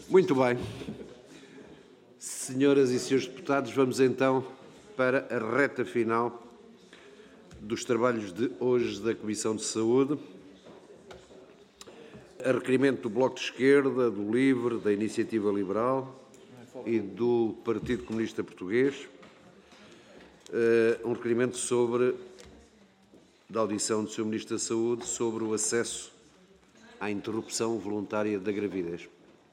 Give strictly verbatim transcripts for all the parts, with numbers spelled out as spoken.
Muito bem. Senhoras e senhores deputados, vamos então para a reta final dos trabalhos de hoje da Comissão de Saúde. A requerimento do Bloco de Esquerda, do LIVRE, da Iniciativa Liberal e do Partido Comunista Português, um requerimento sobre, da audição do senhor Ministro da Saúde, sobre o acesso à interrupção voluntária da gravidez.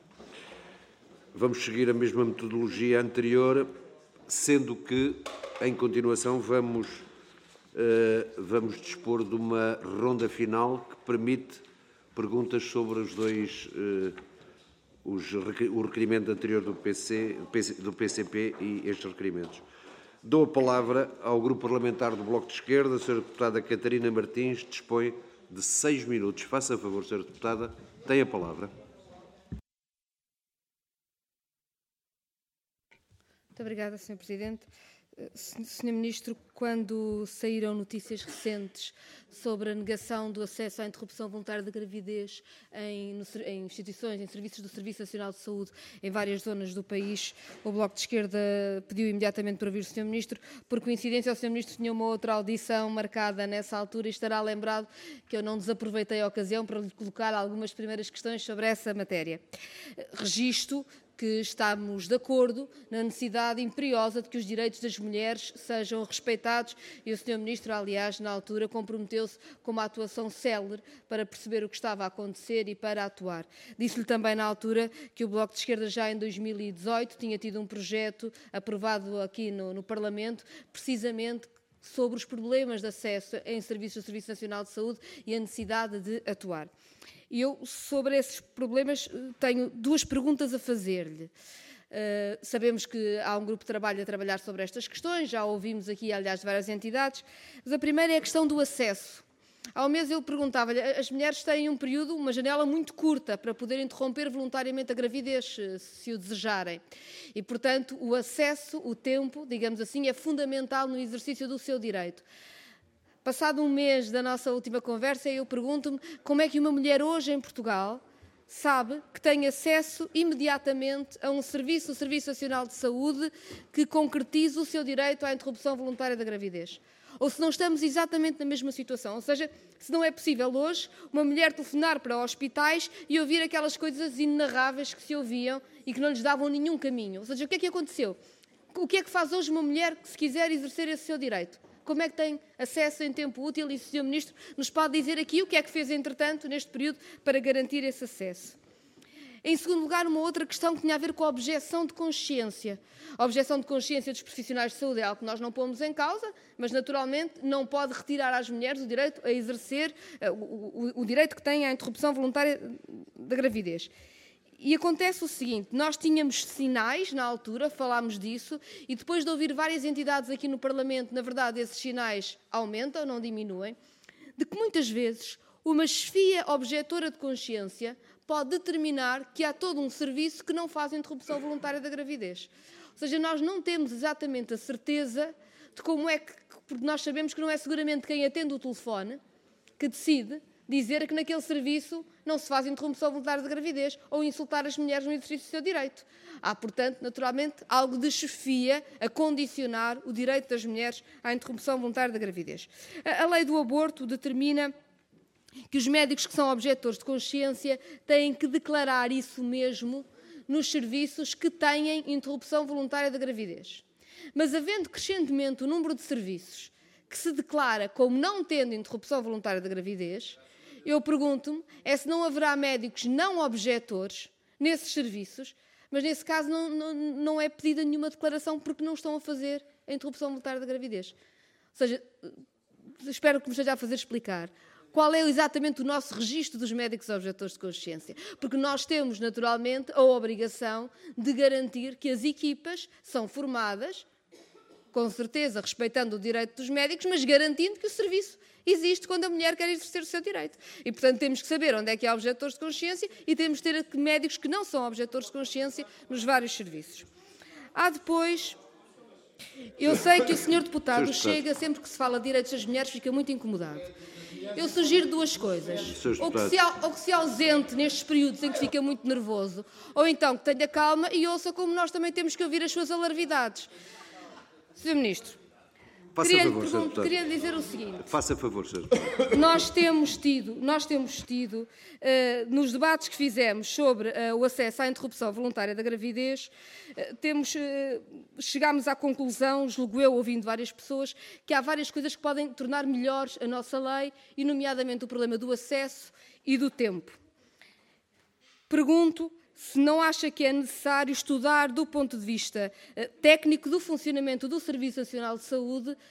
Vamos seguir a mesma metodologia anterior, sendo que, em continuação, vamos, uh, vamos dispor de uma ronda final que permite perguntas sobre os dois, uh, os, o requerimento anterior do, P C, do P C P e estes requerimentos. Dou a palavra ao Grupo Parlamentar do Bloco de Esquerda. A senhora Deputada Catarina Martins dispõe de seis minutos. Faça favor, senhora Deputada, tem a palavra. Muito obrigada, senhor Presidente. senhor Ministro, quando saíram notícias recentes sobre a negação do acesso à interrupção voluntária da gravidez em, no, em instituições, em serviços do Serviço Nacional de Saúde em várias zonas do país, o Bloco de Esquerda pediu imediatamente para ouvir o senhor Ministro. Por coincidência, o senhor Ministro tinha uma outra audição marcada nessa altura e estará lembrado que eu não desaproveitei a ocasião para lhe colocar algumas primeiras questões sobre essa matéria. Registro que estamos de acordo na necessidade imperiosa de que os direitos das mulheres sejam respeitados e o senhor Ministro, aliás, na altura, comprometeu-se com uma atuação célere para perceber o que estava a acontecer e para atuar. Disse-lhe também na altura que o Bloco de Esquerda já em dois mil e dezoito tinha tido um projeto aprovado aqui no, no Parlamento, precisamente sobre os problemas de acesso em serviços do Serviço Nacional de Saúde e a necessidade de atuar. E eu, sobre esses problemas, tenho duas perguntas a fazer-lhe. Uh, sabemos que há um grupo de trabalho a trabalhar sobre estas questões, já ouvimos aqui, aliás, de várias entidades, mas a primeira é a questão do acesso. Há um mês eu perguntava-lhe, as mulheres têm um período, uma janela muito curta para poder interromper voluntariamente a gravidez, se o desejarem. E, portanto, o acesso, o tempo, digamos assim, é fundamental no exercício do seu direito. Passado um mês da nossa última conversa, eu pergunto-me como é que uma mulher hoje em Portugal sabe que tem acesso imediatamente a um serviço, o Serviço Nacional de Saúde, que concretize o seu direito à interrupção voluntária da gravidez. Ou se não estamos exatamente na mesma situação, ou seja, se não é possível hoje uma mulher telefonar para hospitais e ouvir aquelas coisas inenarráveis que se ouviam e que não lhes davam nenhum caminho. Ou seja, o que é que aconteceu? O que é que faz hoje uma mulher que se quiser exercer esse seu direito? Como é que tem acesso em tempo útil? E o senhor Ministro nos pode dizer aqui o que é que fez, entretanto, neste período, para garantir esse acesso. Em segundo lugar, uma outra questão que tinha a ver com a objeção de consciência. A objeção de consciência dos profissionais de saúde é algo que nós não pomos em causa, mas, naturalmente, não pode retirar às mulheres o direito a exercer, o, o, o direito que têm à interrupção voluntária da gravidez. E acontece o seguinte, nós tínhamos sinais na altura, falámos disso, e depois de ouvir várias entidades aqui no Parlamento, na verdade esses sinais aumentam, não diminuem, de que muitas vezes uma chefia objetora de consciência pode determinar que há todo um serviço que não faz a interrupção voluntária da gravidez. Ou seja, nós não temos exatamente a certeza de como é que, porque nós sabemos que não é seguramente quem atende o telefone que decide dizer que naquele serviço não se faz interrupção voluntária da gravidez ou insultar as mulheres no exercício do seu direito. Há, portanto, naturalmente, algo de chefia a condicionar o direito das mulheres à interrupção voluntária da gravidez. A lei do aborto determina que os médicos que são objetores de consciência têm que declarar isso mesmo nos serviços que têm interrupção voluntária da gravidez. Mas, havendo crescentemente o número de serviços que se declara como não tendo interrupção voluntária da gravidez, eu pergunto-me é se não haverá médicos não objetores nesses serviços, mas nesse caso não, não, não é pedida nenhuma declaração porque não estão a fazer a interrupção voluntária da gravidez. Ou seja, espero que me esteja a fazer explicar qual é exatamente o nosso registro dos médicos objetores de consciência, porque nós temos naturalmente a obrigação de garantir que as equipas são formadas, com certeza respeitando o direito dos médicos, mas garantindo que o serviço existe quando a mulher quer exercer o seu direito. E, portanto, temos que saber onde é que há objetores de consciência e temos que ter médicos que não são objetores de consciência nos vários serviços. Há depois Eu sei que o senhor deputado Chega, sempre que se fala de direitos das mulheres, fica muito incomodado. Eu sugiro duas coisas. Ou que, se, ou que se ausente nestes períodos em que fica muito nervoso, ou então que tenha calma e ouça como nós também temos que ouvir as suas alarvidades. senhor Ministro, queria, favor, pergunto, queria dizer o seguinte. Faça favor, senhor Nós temos tido, nós temos tido uh, nos debates que fizemos sobre uh, o acesso à interrupção voluntária da gravidez, uh, temos, uh, chegámos à conclusão, julgo eu, ouvindo várias pessoas, que há várias coisas que podem tornar melhores a nossa lei, e nomeadamente o problema do acesso e do tempo. Pergunto se não acha que é necessário estudar, do ponto de vista uh, técnico do funcionamento do Serviço Nacional de Saúde, uh,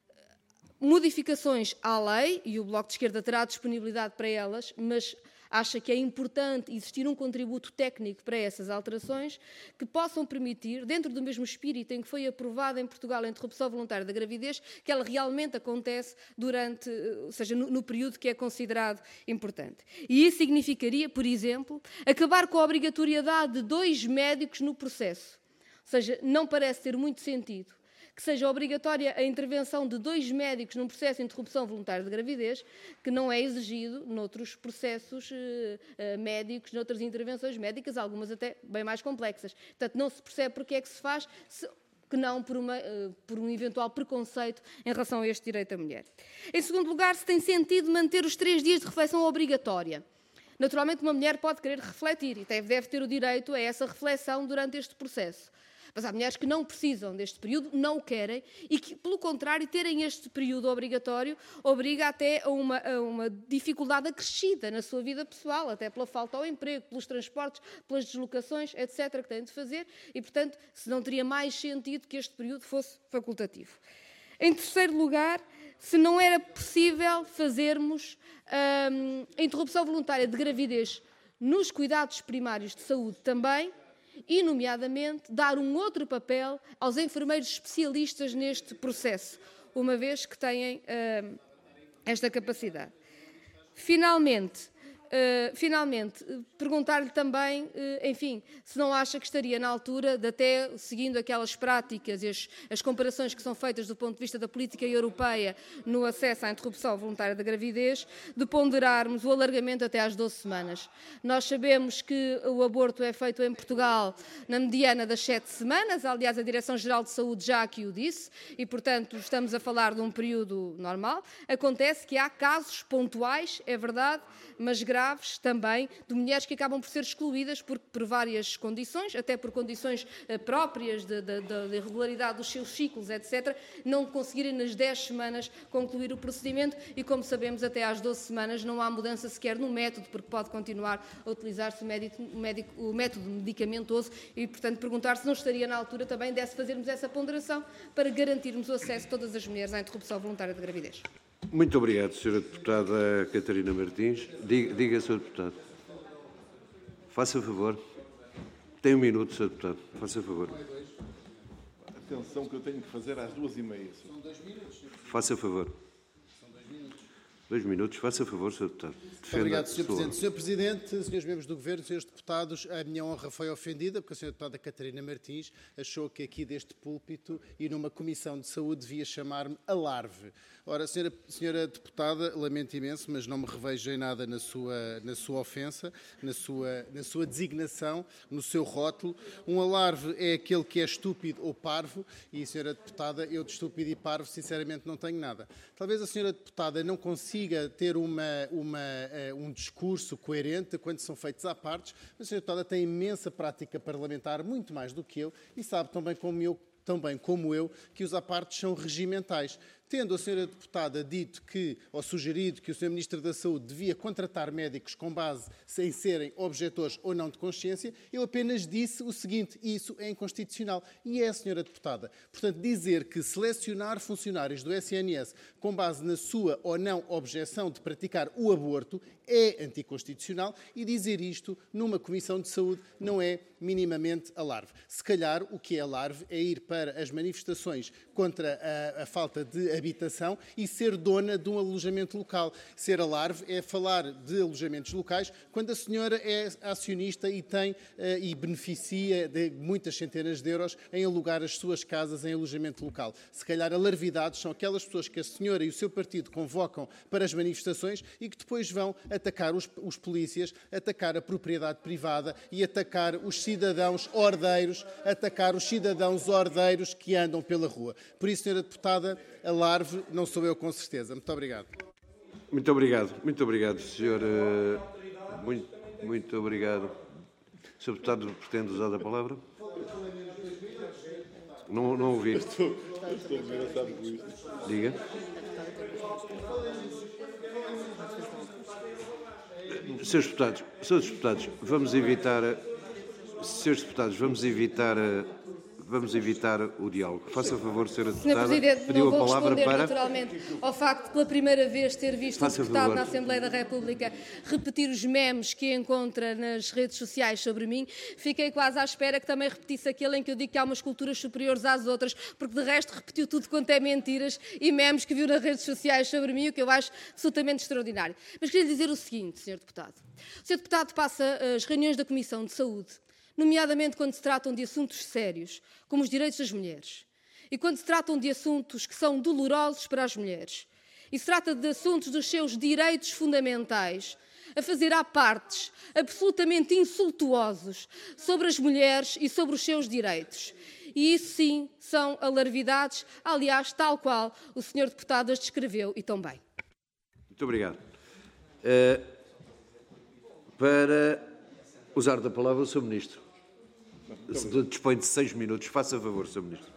modificações à lei, e o Bloco de Esquerda terá disponibilidade para elas, mas acha que é importante existir um contributo técnico para essas alterações que possam permitir, dentro do mesmo espírito em que foi aprovada em Portugal a interrupção voluntária da gravidez, que ela realmente acontece durante, ou seja, no, no período que é considerado importante. E isso significaria, por exemplo, acabar com a obrigatoriedade de dois médicos no processo. Ou seja, não parece ter muito sentido que seja obrigatória a intervenção de dois médicos num processo de interrupção voluntária de gravidez, que não é exigido noutros processos eh, eh, médicos, noutras intervenções médicas, algumas até bem mais complexas. Portanto, não se percebe porque é que se faz, se, que não por, uma, uh, por um eventual preconceito em relação a este direito à mulher. Em segundo lugar, se tem sentido manter os três dias de reflexão obrigatória. Naturalmente, uma mulher pode querer refletir e deve, deve ter o direito a essa reflexão durante este processo. Mas há mulheres que não precisam deste período, não o querem, e que, pelo contrário, terem este período obrigatório obriga até a uma, a uma dificuldade acrescida na sua vida pessoal, até pela falta ao emprego, pelos transportes, pelas deslocações, etcétera, que têm de fazer, e, portanto, se não teria mais sentido que este período fosse facultativo. Em terceiro lugar, se não era possível fazermos hum, a interrupção voluntária de gravidez nos cuidados primários de saúde também, e, nomeadamente, dar um outro papel aos enfermeiros especialistas neste processo, uma vez que têm uh, esta capacidade. Finalmente, uh, finalmente perguntar-lhe também, uh, enfim, se não acha que estaria na altura de, até seguindo aquelas práticas e as, as comparações que são feitas do ponto de vista da política europeia no acesso à interrupção voluntária da gravidez, de ponderarmos o alargamento até às doze semanas. Nós sabemos que o aborto é feito em Portugal na mediana das sete semanas, aliás, a Direção-Geral de Saúde já aqui o disse, e, portanto, estamos a falar de um período normal. Acontece que há casos pontuais, é verdade, mas graves também, de mulheres que acabam por ser excluídas por, por várias condições, até por condições uh, próprias da irregularidade dos seus ciclos, etcétera, não conseguirem nas dez semanas concluir o procedimento e, como sabemos, até às doze semanas não há mudança sequer no método, porque pode continuar a utilizar-se o, médico, o, médico, o método medicamentoso e, portanto, perguntar se não estaria na altura também de fazermos essa ponderação para garantirmos o acesso de todas as mulheres à interrupção voluntária de gravidez. Muito obrigado, senhora Deputada Catarina Martins. Diga, diga senhor Deputado. Faça favor. Tem um minuto, senhor Deputado. Faça favor. Atenção que eu tenho que fazer às duas e meia. São dois minutos. Faça favor. São dois minutos. Dois minutos. Faça favor, senhor Deputado. Muito obrigado, senhor Presidente. senhor Presidente, senhores membros do Governo, senhores deputados, a minha honra foi ofendida porque a senhora Deputada Catarina Martins achou que aqui deste púlpito e numa Comissão de Saúde devia chamar-me alarve. Ora, senhora, senhora Deputada, lamento imenso, mas não me revejo em nada na sua, na sua ofensa, na sua, na sua designação, no seu rótulo. Um alarve é aquele que é estúpido ou parvo e, senhora Deputada, eu de estúpido e parvo, sinceramente, não tenho nada. Talvez a senhora Deputada não consiga ter uma, uma, um discurso coerente quando são feitos à partes, mas a senhora Deputada tem imensa prática parlamentar, muito mais do que eu, e sabe tão bem como eu, tão bem como eu que os apartes são regimentais. Tendo a senhora Deputada dito que, ou sugerido que o senhor Ministro da Saúde devia contratar médicos com base em serem objetores ou não de consciência, eu apenas disse o seguinte: isso é inconstitucional. E é a senhora Deputada. Portanto, dizer que selecionar funcionários do S N S com base na sua ou não objeção de praticar o aborto é anticonstitucional e dizer isto numa Comissão de Saúde não é minimamente alarve. Se calhar o que é alarve é ir para as manifestações contra a, a falta de habitação e ser dona de um alojamento local. Ser alarve é falar de alojamentos locais quando a senhora é acionista e tem uh, e beneficia de muitas centenas de euros em alugar as suas casas em alojamento local. Se calhar alarvidades são aquelas pessoas que a senhora e o seu partido convocam para as manifestações e que depois vão atacar os, os polícias, atacar a propriedade privada e atacar os cidadãos ordeiros, atacar os cidadãos ordeiros que andam pela rua. Por isso, senhora deputada, alarve não sou eu com certeza. Muito obrigado. Muito obrigado. Muito obrigado, senhor. Muito, muito obrigado. senhor Deputado, pretende usar a palavra? Não, não ouvi. Estou, estou desgraçado com isto. Diga. Senhores deputados, senhores deputados, vamos evitar, senhores deputados, vamos evitar, vamos evitar o diálogo. Faça favor, senhora deputada. senhor Presidente, pediu não vou a palavra responder para... naturalmente ao facto de pela primeira vez ter visto Faça um deputado favor. na Assembleia da República repetir os memes que encontra nas redes sociais sobre mim. Fiquei quase à espera que também repetisse aquele em que eu digo que há umas culturas superiores às outras, porque de resto repetiu tudo quanto é mentiras e memes que viu nas redes sociais sobre mim, o que eu acho absolutamente extraordinário. Mas queria lhe dizer o seguinte, senhor Deputado. O senhor Deputado passa as reuniões da Comissão de Saúde, nomeadamente quando se tratam de assuntos sérios, como os direitos das mulheres, e quando se tratam de assuntos que são dolorosos para as mulheres, e se trata de assuntos dos seus direitos fundamentais, a fazer à partes absolutamente insultuosos sobre as mulheres e sobre os seus direitos. E isso sim são alarvidades, aliás, tal qual o senhor Deputado as descreveu e tão bem. Muito obrigado. Uh, para usar da palavra o senhor Ministro. Dispõe de seis minutos. Faça favor, senhor Ministro.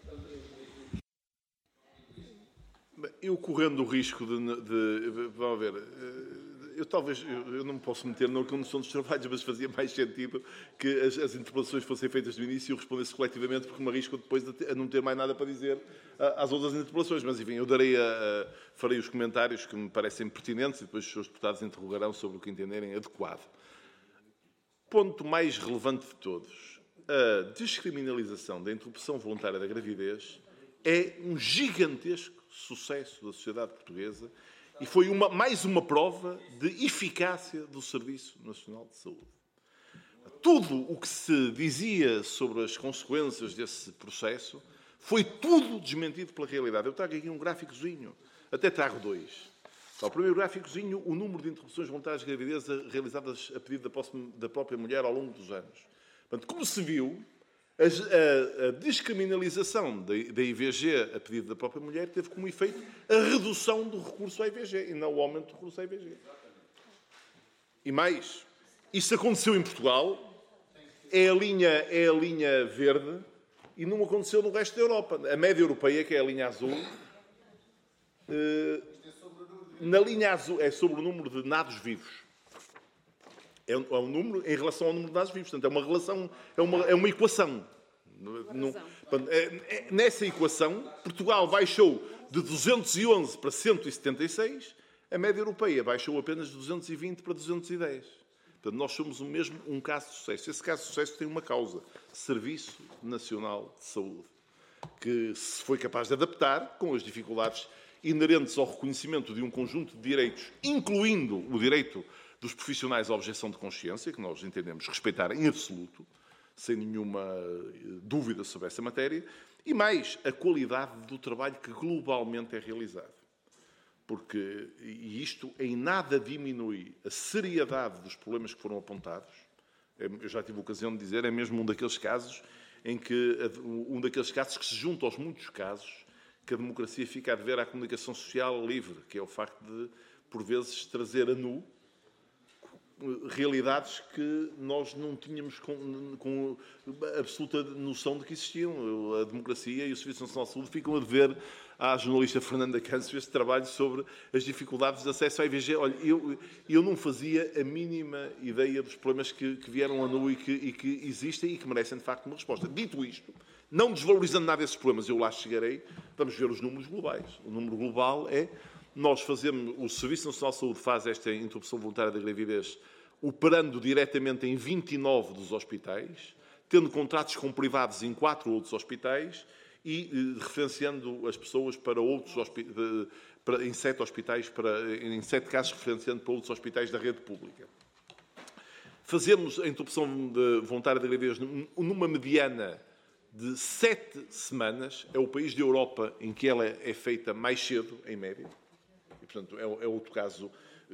Eu correndo o risco de... de vamos ver... Eu talvez, eu, eu não me posso meter na condução dos trabalhos, mas fazia mais sentido que as, as interpelações fossem feitas no início e eu respondesse coletivamente, porque me arrisco depois a, a não ter mais nada para dizer a, às outras interpelações. Mas, enfim, eu darei a, a, farei os comentários que me parecem pertinentes e depois os seus deputados interrogarão sobre o que entenderem adequado. Ponto mais relevante de todos. A descriminalização da interrupção voluntária da gravidez é um gigantesco sucesso da sociedade portuguesa e foi uma, mais uma prova de eficácia do Serviço Nacional de Saúde. Tudo o que se dizia sobre as consequências desse processo foi tudo desmentido pela realidade. Eu trago aqui um gráficozinho, até trago dois. O primeiro gráficozinho, o número de interrupções voluntárias de gravidez realizadas a pedido da própria mulher ao longo dos anos. Portanto, como se viu, a, a, a descriminalização da, da I V G a pedido da própria mulher teve como efeito a redução do recurso à I V G e não o aumento do recurso à I V G. E mais, isso aconteceu em Portugal, é a linha, é a linha verde e não aconteceu no resto da Europa. A média europeia, que é a linha azul, eh, na linha azul é sobre o número de nados vivos. É um, é um número em relação ao número de nados vivos. Portanto, é uma relação, é uma, é uma equação. Não, portanto, é, é, nessa equação, Portugal baixou de duzentos e onze para cento e setenta e seis, a média europeia baixou apenas de duzentos e vinte para duzentos e dez. Portanto, nós somos o mesmo um caso de sucesso. Esse caso de sucesso tem uma causa: Serviço Nacional de Saúde, que se foi capaz de adaptar com as dificuldades inerentes ao reconhecimento de um conjunto de direitos, incluindo o direito dos profissionais à objeção de consciência, que nós entendemos respeitar em absoluto, sem nenhuma dúvida sobre essa matéria, e mais, a qualidade do trabalho que globalmente é realizado. Porque, e isto em nada diminui a seriedade dos problemas que foram apontados. Eu já tive a ocasião de dizer, é mesmo um daqueles casos em que, um daqueles casos que se junta aos muitos casos que a democracia fica a dever à comunicação social livre, que é o facto de, por vezes, trazer a nu realidades que nós não tínhamos com, com absoluta noção de que existiam. A democracia e o Serviço Nacional de Saúde ficam a dever à jornalista Fernanda Câncio este trabalho sobre as dificuldades de acesso à I V G. Olha, eu, eu não fazia a mínima ideia dos problemas que, que vieram a nu e que, e que existem e que merecem, de facto, uma resposta. Dito isto, não desvalorizando nada esses problemas, eu lá chegarei, vamos ver os números globais. O número global é... Nós fazemos, o Serviço Nacional de Saúde faz esta interrupção voluntária da gravidez operando diretamente em vinte e nove dos hospitais, tendo contratos com privados em quatro outros hospitais e eh, referenciando as pessoas para outros hospitais, para, em sete hospitais, para, em sete casos referenciando para outros hospitais da rede pública. Fazemos a interrupção de voluntária de gravidez numa mediana de sete semanas. É o país da Europa em que ela é feita mais cedo, em média. E, portanto, é, é outro caso,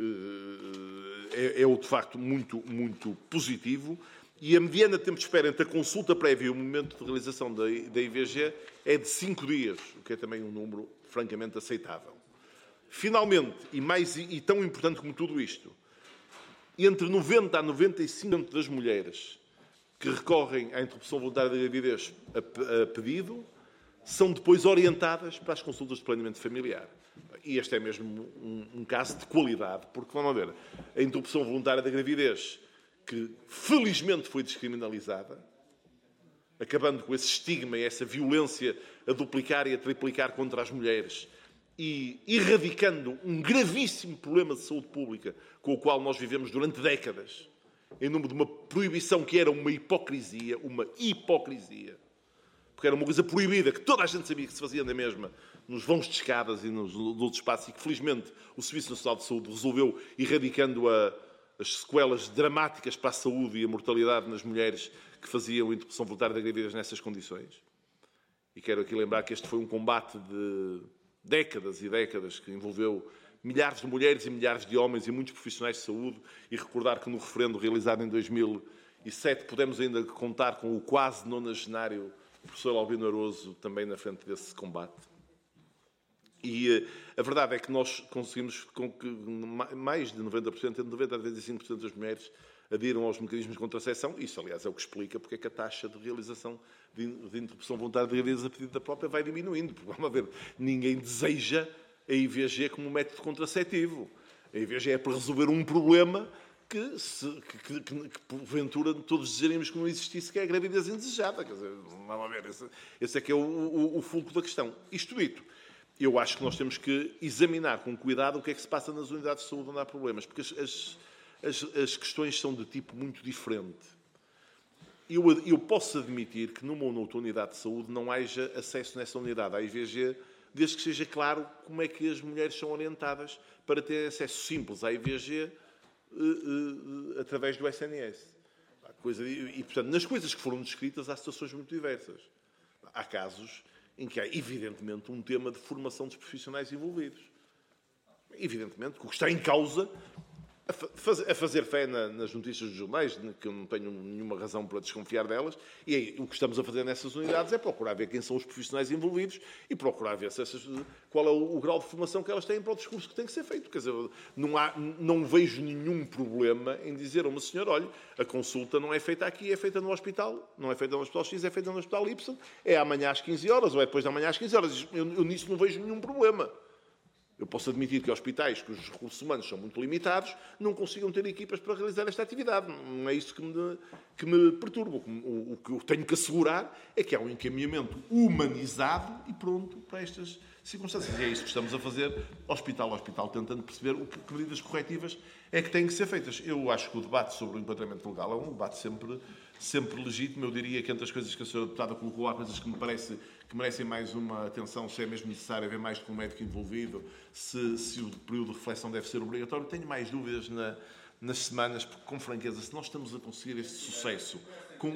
é, é outro facto muito, muito positivo. E a mediana de tempo de espera entre a consulta prévia e o momento de realização da, da I V G é de cinco dias, o que é também um número francamente aceitável. Finalmente, e, mais, e tão importante como tudo isto, entre noventa a noventa e cinco por cento das mulheres que recorrem à interrupção voluntária da gravidez a, a pedido são depois orientadas para as consultas de planeamento familiar. E este é mesmo um, um caso de qualidade, porque, vamos ver, a interrupção voluntária da gravidez, que felizmente foi descriminalizada, acabando com esse estigma e essa violência a duplicar e a triplicar contra as mulheres e erradicando um gravíssimo problema de saúde pública com o qual nós vivemos durante décadas, em nome de uma proibição que era uma hipocrisia, uma hipocrisia, porque era uma coisa proibida, que toda a gente sabia que se fazia na mesma, nos vãos de escadas e nos, nos outros espaços, e que felizmente o Serviço Nacional de Saúde resolveu erradicando a as sequelas dramáticas para a saúde e a mortalidade nas mulheres que faziam a interrupção voluntária da gravidez nessas condições. E quero aqui lembrar que este foi um combate de décadas e décadas que envolveu milhares de mulheres e milhares de homens e muitos profissionais de saúde, e recordar que no referendo realizado em dois mil e sete pudemos ainda contar com o quase nonagenário professor Albino Aroso também na frente desse combate. E a verdade é que nós conseguimos com que mais de noventa por cento, entre noventa a noventa e cinco por cento das mulheres adiram aos mecanismos de contracepção. Isso, aliás, é o que explica porque é que a taxa de realização de interrupção voluntária de gravidez a pedido da própria vai diminuindo. Porque, vamos ver, ninguém deseja a I V G como método contraceptivo. A I V G é para resolver um problema que, se, que, que, que porventura, todos desejaríamos que não existisse, que é a gravidez indesejada. Quer dizer, vamos ver, esse, esse é que é o, o, o fulcro da questão. Isto dito, eu acho que nós temos que examinar com cuidado o que é que se passa nas unidades de saúde onde há problemas, porque as, as, as questões são de tipo muito diferente. Eu, eu posso admitir que numa ou noutra unidade de saúde não haja acesso nessa unidade à I V G, desde que seja claro como é que as mulheres são orientadas para ter acesso simples à I V G uh, uh, através do S N S. Coisa, e, e, portanto, nas coisas que foram descritas há situações muito diversas. Há casos em que há, evidentemente, um tema de formação dos profissionais envolvidos. Evidentemente, que o que está em causa, a, faz, a fazer fé na, nas notícias dos jornais, que eu não tenho nenhuma razão para desconfiar delas, e aí, o que estamos a fazer nessas unidades é procurar ver quem são os profissionais envolvidos e procurar ver se essas, qual é o, o grau de formação que elas têm para o discurso que tem que ser feito. Quer dizer, não, há, não vejo nenhum problema em dizer a uma senhora, olha, a consulta não é feita aqui, é feita no hospital, não é feita no hospital X, é feita no hospital Y, é amanhã às quinze horas ou é depois da manhã às quinze horas. Eu, eu nisso não vejo nenhum problema. Eu posso admitir que hospitais cujos recursos humanos são muito limitados não consigam ter equipas para realizar esta atividade. Não é isso que me, que me perturba. O, o que eu tenho que assegurar é que há um encaminhamento humanizado e pronto para estas circunstâncias. E é isso que estamos a fazer, hospital a hospital, tentando perceber o que, que medidas corretivas é que têm que ser feitas. Eu acho que o debate sobre o enquadramento legal é um debate sempre, sempre legítimo. Eu diria que entre as coisas que a senhora deputada colocou, há coisas que me parece que merecem mais uma atenção, se é mesmo necessário haver mais de um médico envolvido, se, se o período de reflexão deve ser obrigatório. Tenho mais dúvidas na, nas semanas, porque, com franqueza, se nós estamos a conseguir este sucesso com...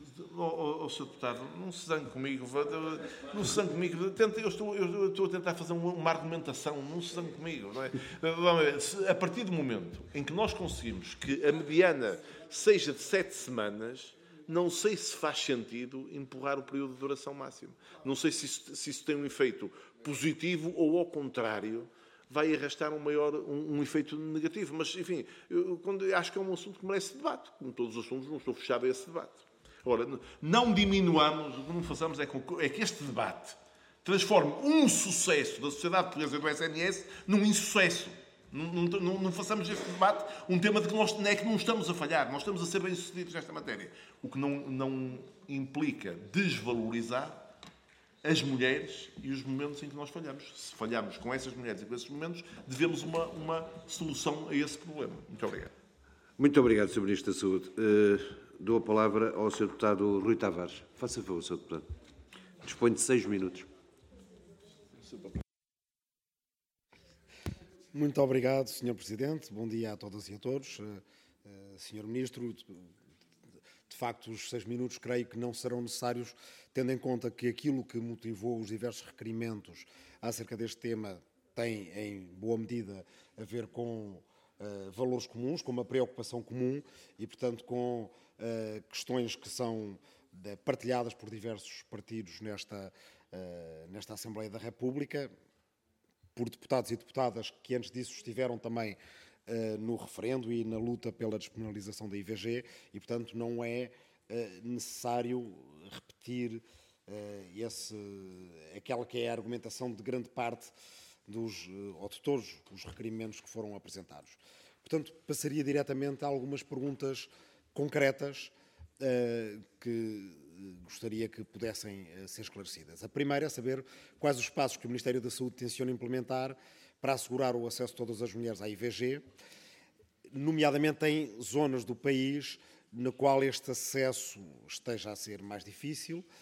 Oh, oh, oh, senhor Deputado, não se zangue comigo, não se zangue comigo. Tenta, eu, estou, eu estou a tentar fazer uma, uma argumentação, não se zangue comigo. Não é? Vamos ver, se, a partir do momento em que nós conseguimos que a mediana seja de sete semanas, não sei se faz sentido empurrar o período de duração máximo. Não sei se isso, se isso tem um efeito positivo ou, ao contrário, vai arrastar um, maior, um, um efeito negativo. Mas, enfim, eu, quando, acho que é um assunto que merece debate. Como todos os assuntos, não estou fechado a esse debate. Ora, não diminuamos, o que não façamos é, é que este debate transforme um sucesso da sociedade portuguesa do S N S num insucesso. Não, não, não façamos este debate um tema de que nós não é que não estamos a falhar, nós estamos a ser bem-sucedidos nesta matéria. O que não, não implica desvalorizar as mulheres e os momentos em que nós falhamos. Se falhamos com essas mulheres e com esses momentos, devemos uma, uma solução a esse problema. Muito obrigado. Muito obrigado, senhor Ministro da Saúde. Uh, dou a palavra ao senhor Deputado Rui Tavares. Faça favor, senhor Deputado. Dispõe de seis minutos. Muito obrigado, senhor Presidente. Bom dia a todas e a todos. senhor Ministro, de facto, os seis minutos creio que não serão necessários, tendo em conta que aquilo que motivou os diversos requerimentos acerca deste tema tem, em boa medida, a ver com uh, valores comuns, com uma preocupação comum e, portanto, com uh, questões que são de, partilhadas por diversos partidos nesta, uh, nesta Assembleia da República, por deputados e deputadas que antes disso estiveram também uh, no referendo e na luta pela despenalização da I V G e, portanto, não é uh, necessário repetir uh, esse, aquela que é a argumentação de grande parte dos, uh, ou de todos os requerimentos que foram apresentados. Portanto, passaria diretamente a algumas perguntas concretas uh, que gostaria que pudessem ser esclarecidas. A primeira é saber quais os passos que o Ministério da Saúde tenciona implementar para assegurar o acesso de todas as mulheres à I V G, nomeadamente em zonas do país na qual este acesso esteja a ser mais difícil uh,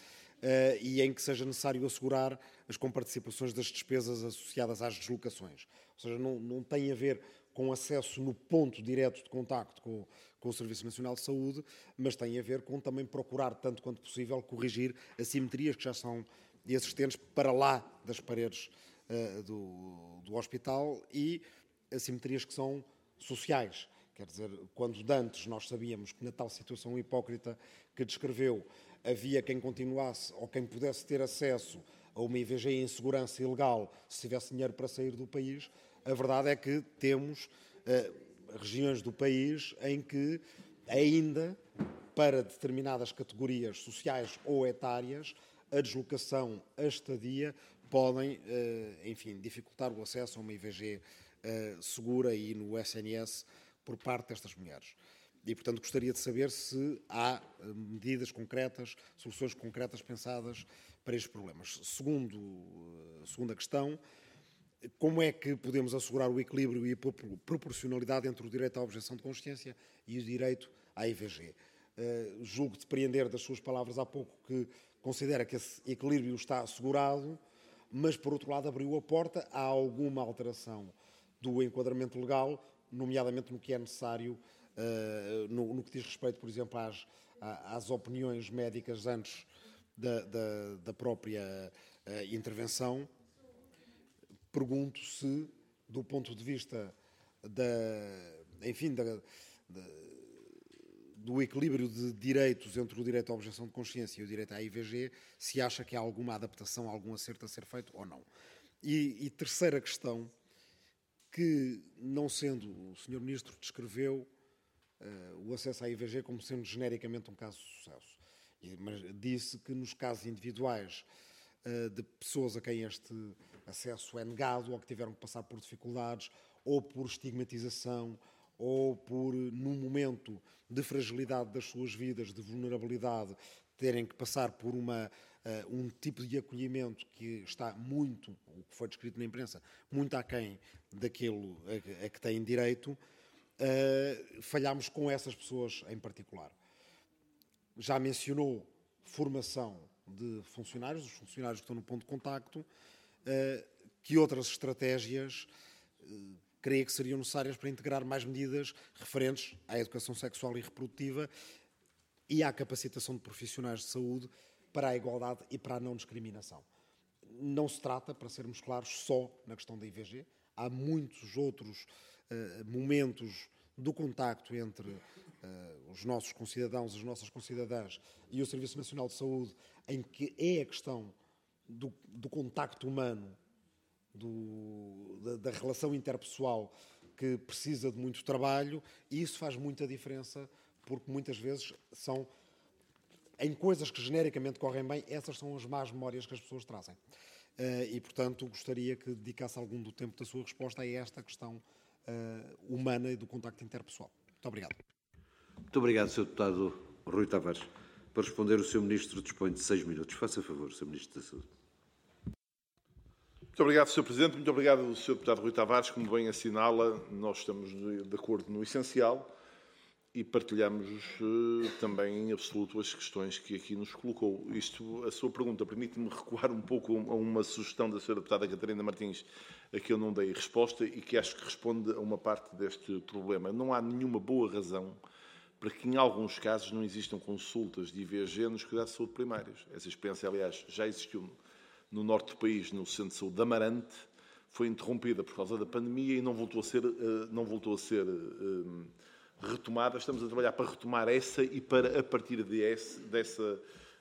e em que seja necessário assegurar as comparticipações das despesas associadas às deslocações. Ou seja, não, não tem a ver com acesso no ponto direto de contacto com, com o Serviço Nacional de Saúde, mas tem a ver com também procurar, tanto quanto possível, corrigir assimetrias que já são existentes para lá das paredes uh, do, do hospital e assimetrias que são sociais. Quer dizer, quando antes nós sabíamos que na tal situação hipócrita que descreveu havia quem continuasse ou quem pudesse ter acesso a uma I V G em segurança ilegal se tivesse dinheiro para sair do país, a verdade é que temos uh, regiões do país em que ainda, para determinadas categorias sociais ou etárias, a deslocação, a estadia, podem, uh, enfim, dificultar o acesso a uma I V G uh, segura e no S N S por parte destas mulheres. E, portanto, gostaria de saber se há uh, medidas concretas, soluções concretas pensadas para estes problemas. Segundo, uh, segunda questão, como é que podemos assegurar o equilíbrio e a proporcionalidade entre o direito à objeção de consciência e o direito à I V G? Uh, julgo depreender das suas palavras há pouco que considera que esse equilíbrio está assegurado, mas, por outro lado, abriu a porta a alguma alteração do enquadramento legal, nomeadamente no que é necessário, uh, no, no que diz respeito, por exemplo, às, às opiniões médicas antes da, da, da própria uh, intervenção. Pergunto se, do ponto de vista da, enfim, da, da, do equilíbrio de direitos entre o direito à objeção de consciência e o direito à I V G, se acha que há alguma adaptação, algum acerto a ser feito ou não. E, e terceira questão, que, não sendo, o senhor Ministro descreveu uh, o acesso à I V G como sendo genericamente um caso de sucesso, e, mas disse que nos casos individuais uh, de pessoas a quem este acesso é negado ou que tiveram que passar por dificuldades ou por estigmatização ou por, num momento de fragilidade das suas vidas, de vulnerabilidade, terem que passar por uma, uh, um tipo de acolhimento que está muito, o que foi descrito na imprensa, muito aquém daquilo a, a que têm direito, uh, falhámos com essas pessoas em particular. Já mencionou formação de funcionários, os funcionários que estão no ponto de contacto. Uh, que outras estratégias uh, creio que seriam necessárias para integrar mais medidas referentes à educação sexual e reprodutiva e à capacitação de profissionais de saúde para a igualdade e para a não discriminação. Não se trata, para sermos claros, só na questão da I V G. Há muitos outros uh, momentos do contacto entre uh, os nossos concidadãos, as nossas concidadãs e o Serviço Nacional de Saúde, em que é a questão Do, do contacto humano, do, da, da relação interpessoal que precisa de muito trabalho, e isso faz muita diferença porque muitas vezes são, em coisas que genericamente correm bem, essas são as más memórias que as pessoas trazem. Uh, e, portanto, gostaria que dedicasse algum do tempo da sua resposta a esta questão uh, humana e do contacto interpessoal. Muito obrigado. Muito obrigado, senhor Deputado Rui Tavares. Para responder, o senhor Ministro dispõe de seis minutos. Faça favor, senhor Ministro da Saúde. Muito obrigado, senhor Presidente. Muito obrigado, senhor Deputado Rui Tavares. Como bem assinala, nós estamos de acordo no essencial. e partilhamos uh, também em absoluto as questões que aqui nos colocou. Isto, a sua pergunta permite-me recuar um pouco a uma sugestão da senhora deputada Catarina Martins, a que eu não dei resposta e que acho que responde a uma parte deste problema. Não há nenhuma boa razão para que, em alguns casos, não existam consultas de I V G nos cuidados de saúde primários. Essa experiência, aliás, já existiu no norte do país, no Centro de Saúde de Amarante, foi interrompida por causa da pandemia e não voltou a ser, não voltou a ser retomada. Estamos a trabalhar para retomar essa e para, a partir de esse, dessa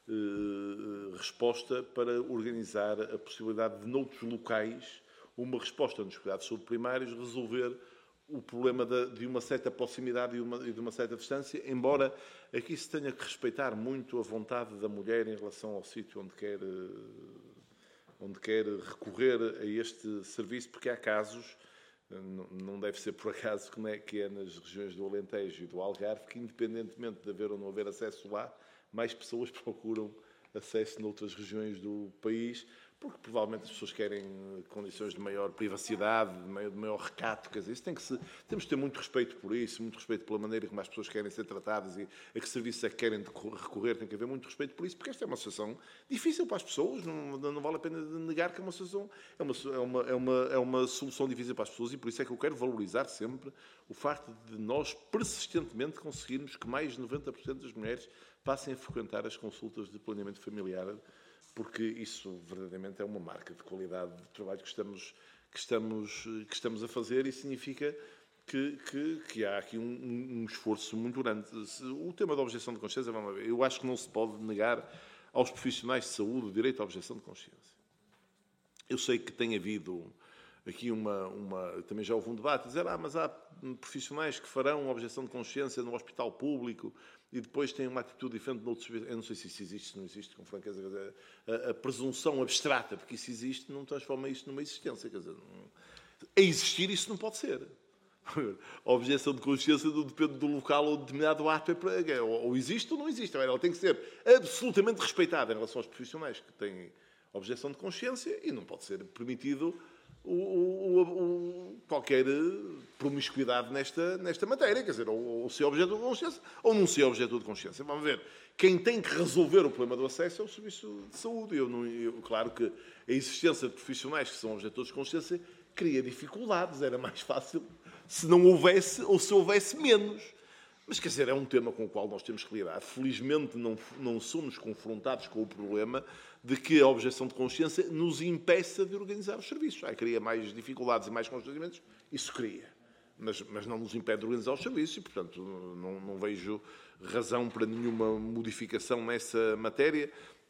resposta, para organizar a possibilidade de, noutros locais, uma resposta nos cuidados de saúde primários, resolver o problema de uma certa proximidade e de uma certa distância, embora aqui se tenha que respeitar muito a vontade da mulher em relação ao sítio onde quer, onde quer recorrer a este serviço, porque há casos, não deve ser por acaso como é que é nas regiões do Alentejo e do Algarve, que independentemente de haver ou não haver acesso lá, mais pessoas procuram acesso noutras regiões do país, porque provavelmente as pessoas querem condições de maior privacidade, de maior, de maior recato. Quer dizer, isso tem que se, temos de ter muito respeito por isso, muito respeito pela maneira como as pessoas querem ser tratadas e a que serviços é que querem recorrer. Tem que haver muito respeito por isso, porque esta é uma situação difícil para as pessoas. Não, não vale a pena negar que é uma situação, é uma, é, uma, é, uma, é uma solução difícil para as pessoas, e por isso é que eu quero valorizar sempre o facto de nós persistentemente conseguirmos que mais de noventa por cento das mulheres passem a frequentar as consultas de planeamento familiar, porque isso verdadeiramente é uma marca de qualidade de trabalho que estamos, que estamos, que estamos a fazer, e significa que, que, que há aqui um, um esforço muito grande. O tema da objeção de consciência, vamos ver, eu acho que não se pode negar aos profissionais de saúde o direito à objeção de consciência. Eu sei que tem havido aqui uma, uma... Também já houve um debate, dizer, ah, mas há profissionais que farão objeção de consciência no hospital público e depois têm uma atitude diferente noutros serviços. Eu não sei se isso existe, se não existe, com franqueza. A, a presunção abstrata, porque isso existe, não transforma isto numa existência. Quer dizer, não... a existir isso não pode ser. A objeção de consciência não depende do local ou de determinado ato. É, ou existe ou não existe. Ela tem que ser absolutamente respeitada em relação aos profissionais que têm objeção de consciência, e não pode ser permitido O, o, o, qualquer promiscuidade nesta, nesta matéria, quer dizer, ou, ou se é objeto de consciência ou não se é objeto de consciência. Vamos ver, quem tem que resolver o problema do acesso é o Serviço de Saúde. Eu não, eu, claro que a existência de profissionais que são objetores de consciência cria dificuldades, era mais fácil se não houvesse ou se houvesse menos. Mas, quer dizer, é um tema com o qual nós temos que lidar. Felizmente não, não somos confrontados com o problema de que a objeção de consciência nos impeça de organizar os serviços. Ah, cria mais dificuldades e mais constrangimentos? Isso cria. Mas, mas não nos impede de organizar os serviços e, portanto, não, não vejo razão para nenhuma modificação nessa matéria.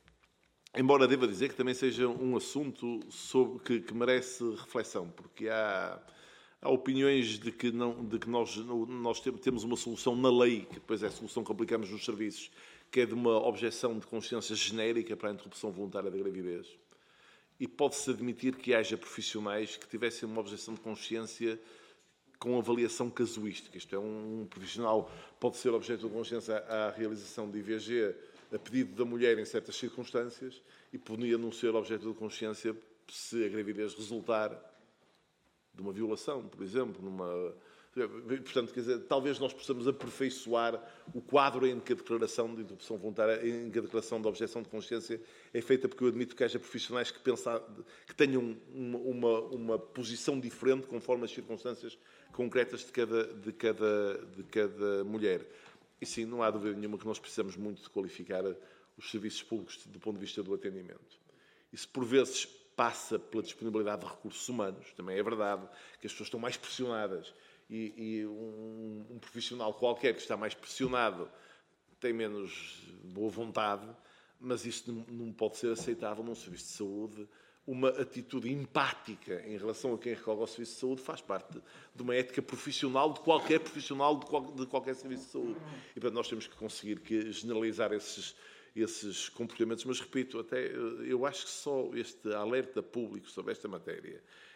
Embora deva dizer que também seja um assunto sobre, que, que merece reflexão, porque há... Há opiniões de que, não, de que nós, nós temos uma solução na lei, que depois é a solução que aplicamos nos serviços, que é de uma objeção de consciência genérica para a interrupção voluntária da gravidez. E pode-se admitir que haja profissionais que tivessem uma objeção de consciência com avaliação casuística. Isto é, um profissional pode ser objeto de consciência à realização de I V G a pedido da mulher em certas circunstâncias e poderia não ser objeto de consciência se a gravidez resultar de uma violação, por exemplo, numa... Portanto, quer dizer, talvez nós possamos aperfeiçoar o quadro em que a declaração de interrupção voluntária, em que a declaração de objeção de consciência é feita, porque eu admito que haja profissionais que, pensam, que tenham uma, uma, uma posição diferente conforme as circunstâncias concretas de cada, de, cada, de cada mulher. E sim, não há dúvida nenhuma que nós precisamos muito de qualificar os serviços públicos do ponto de vista do atendimento. E se por vezes passa pela disponibilidade de recursos humanos, também é verdade que as pessoas estão mais pressionadas e, e um, um profissional qualquer que está mais pressionado tem menos boa vontade, mas isso não, não pode ser aceitável num serviço de saúde. Uma atitude empática em relação a quem recorre ao serviço de saúde faz parte de uma ética profissional de qualquer profissional de, qual, de qualquer serviço de saúde. E, portanto, nós temos que conseguir que generalizar esses esses comportamentos, mas repito, até eu acho que só este alerta público sobre esta matéria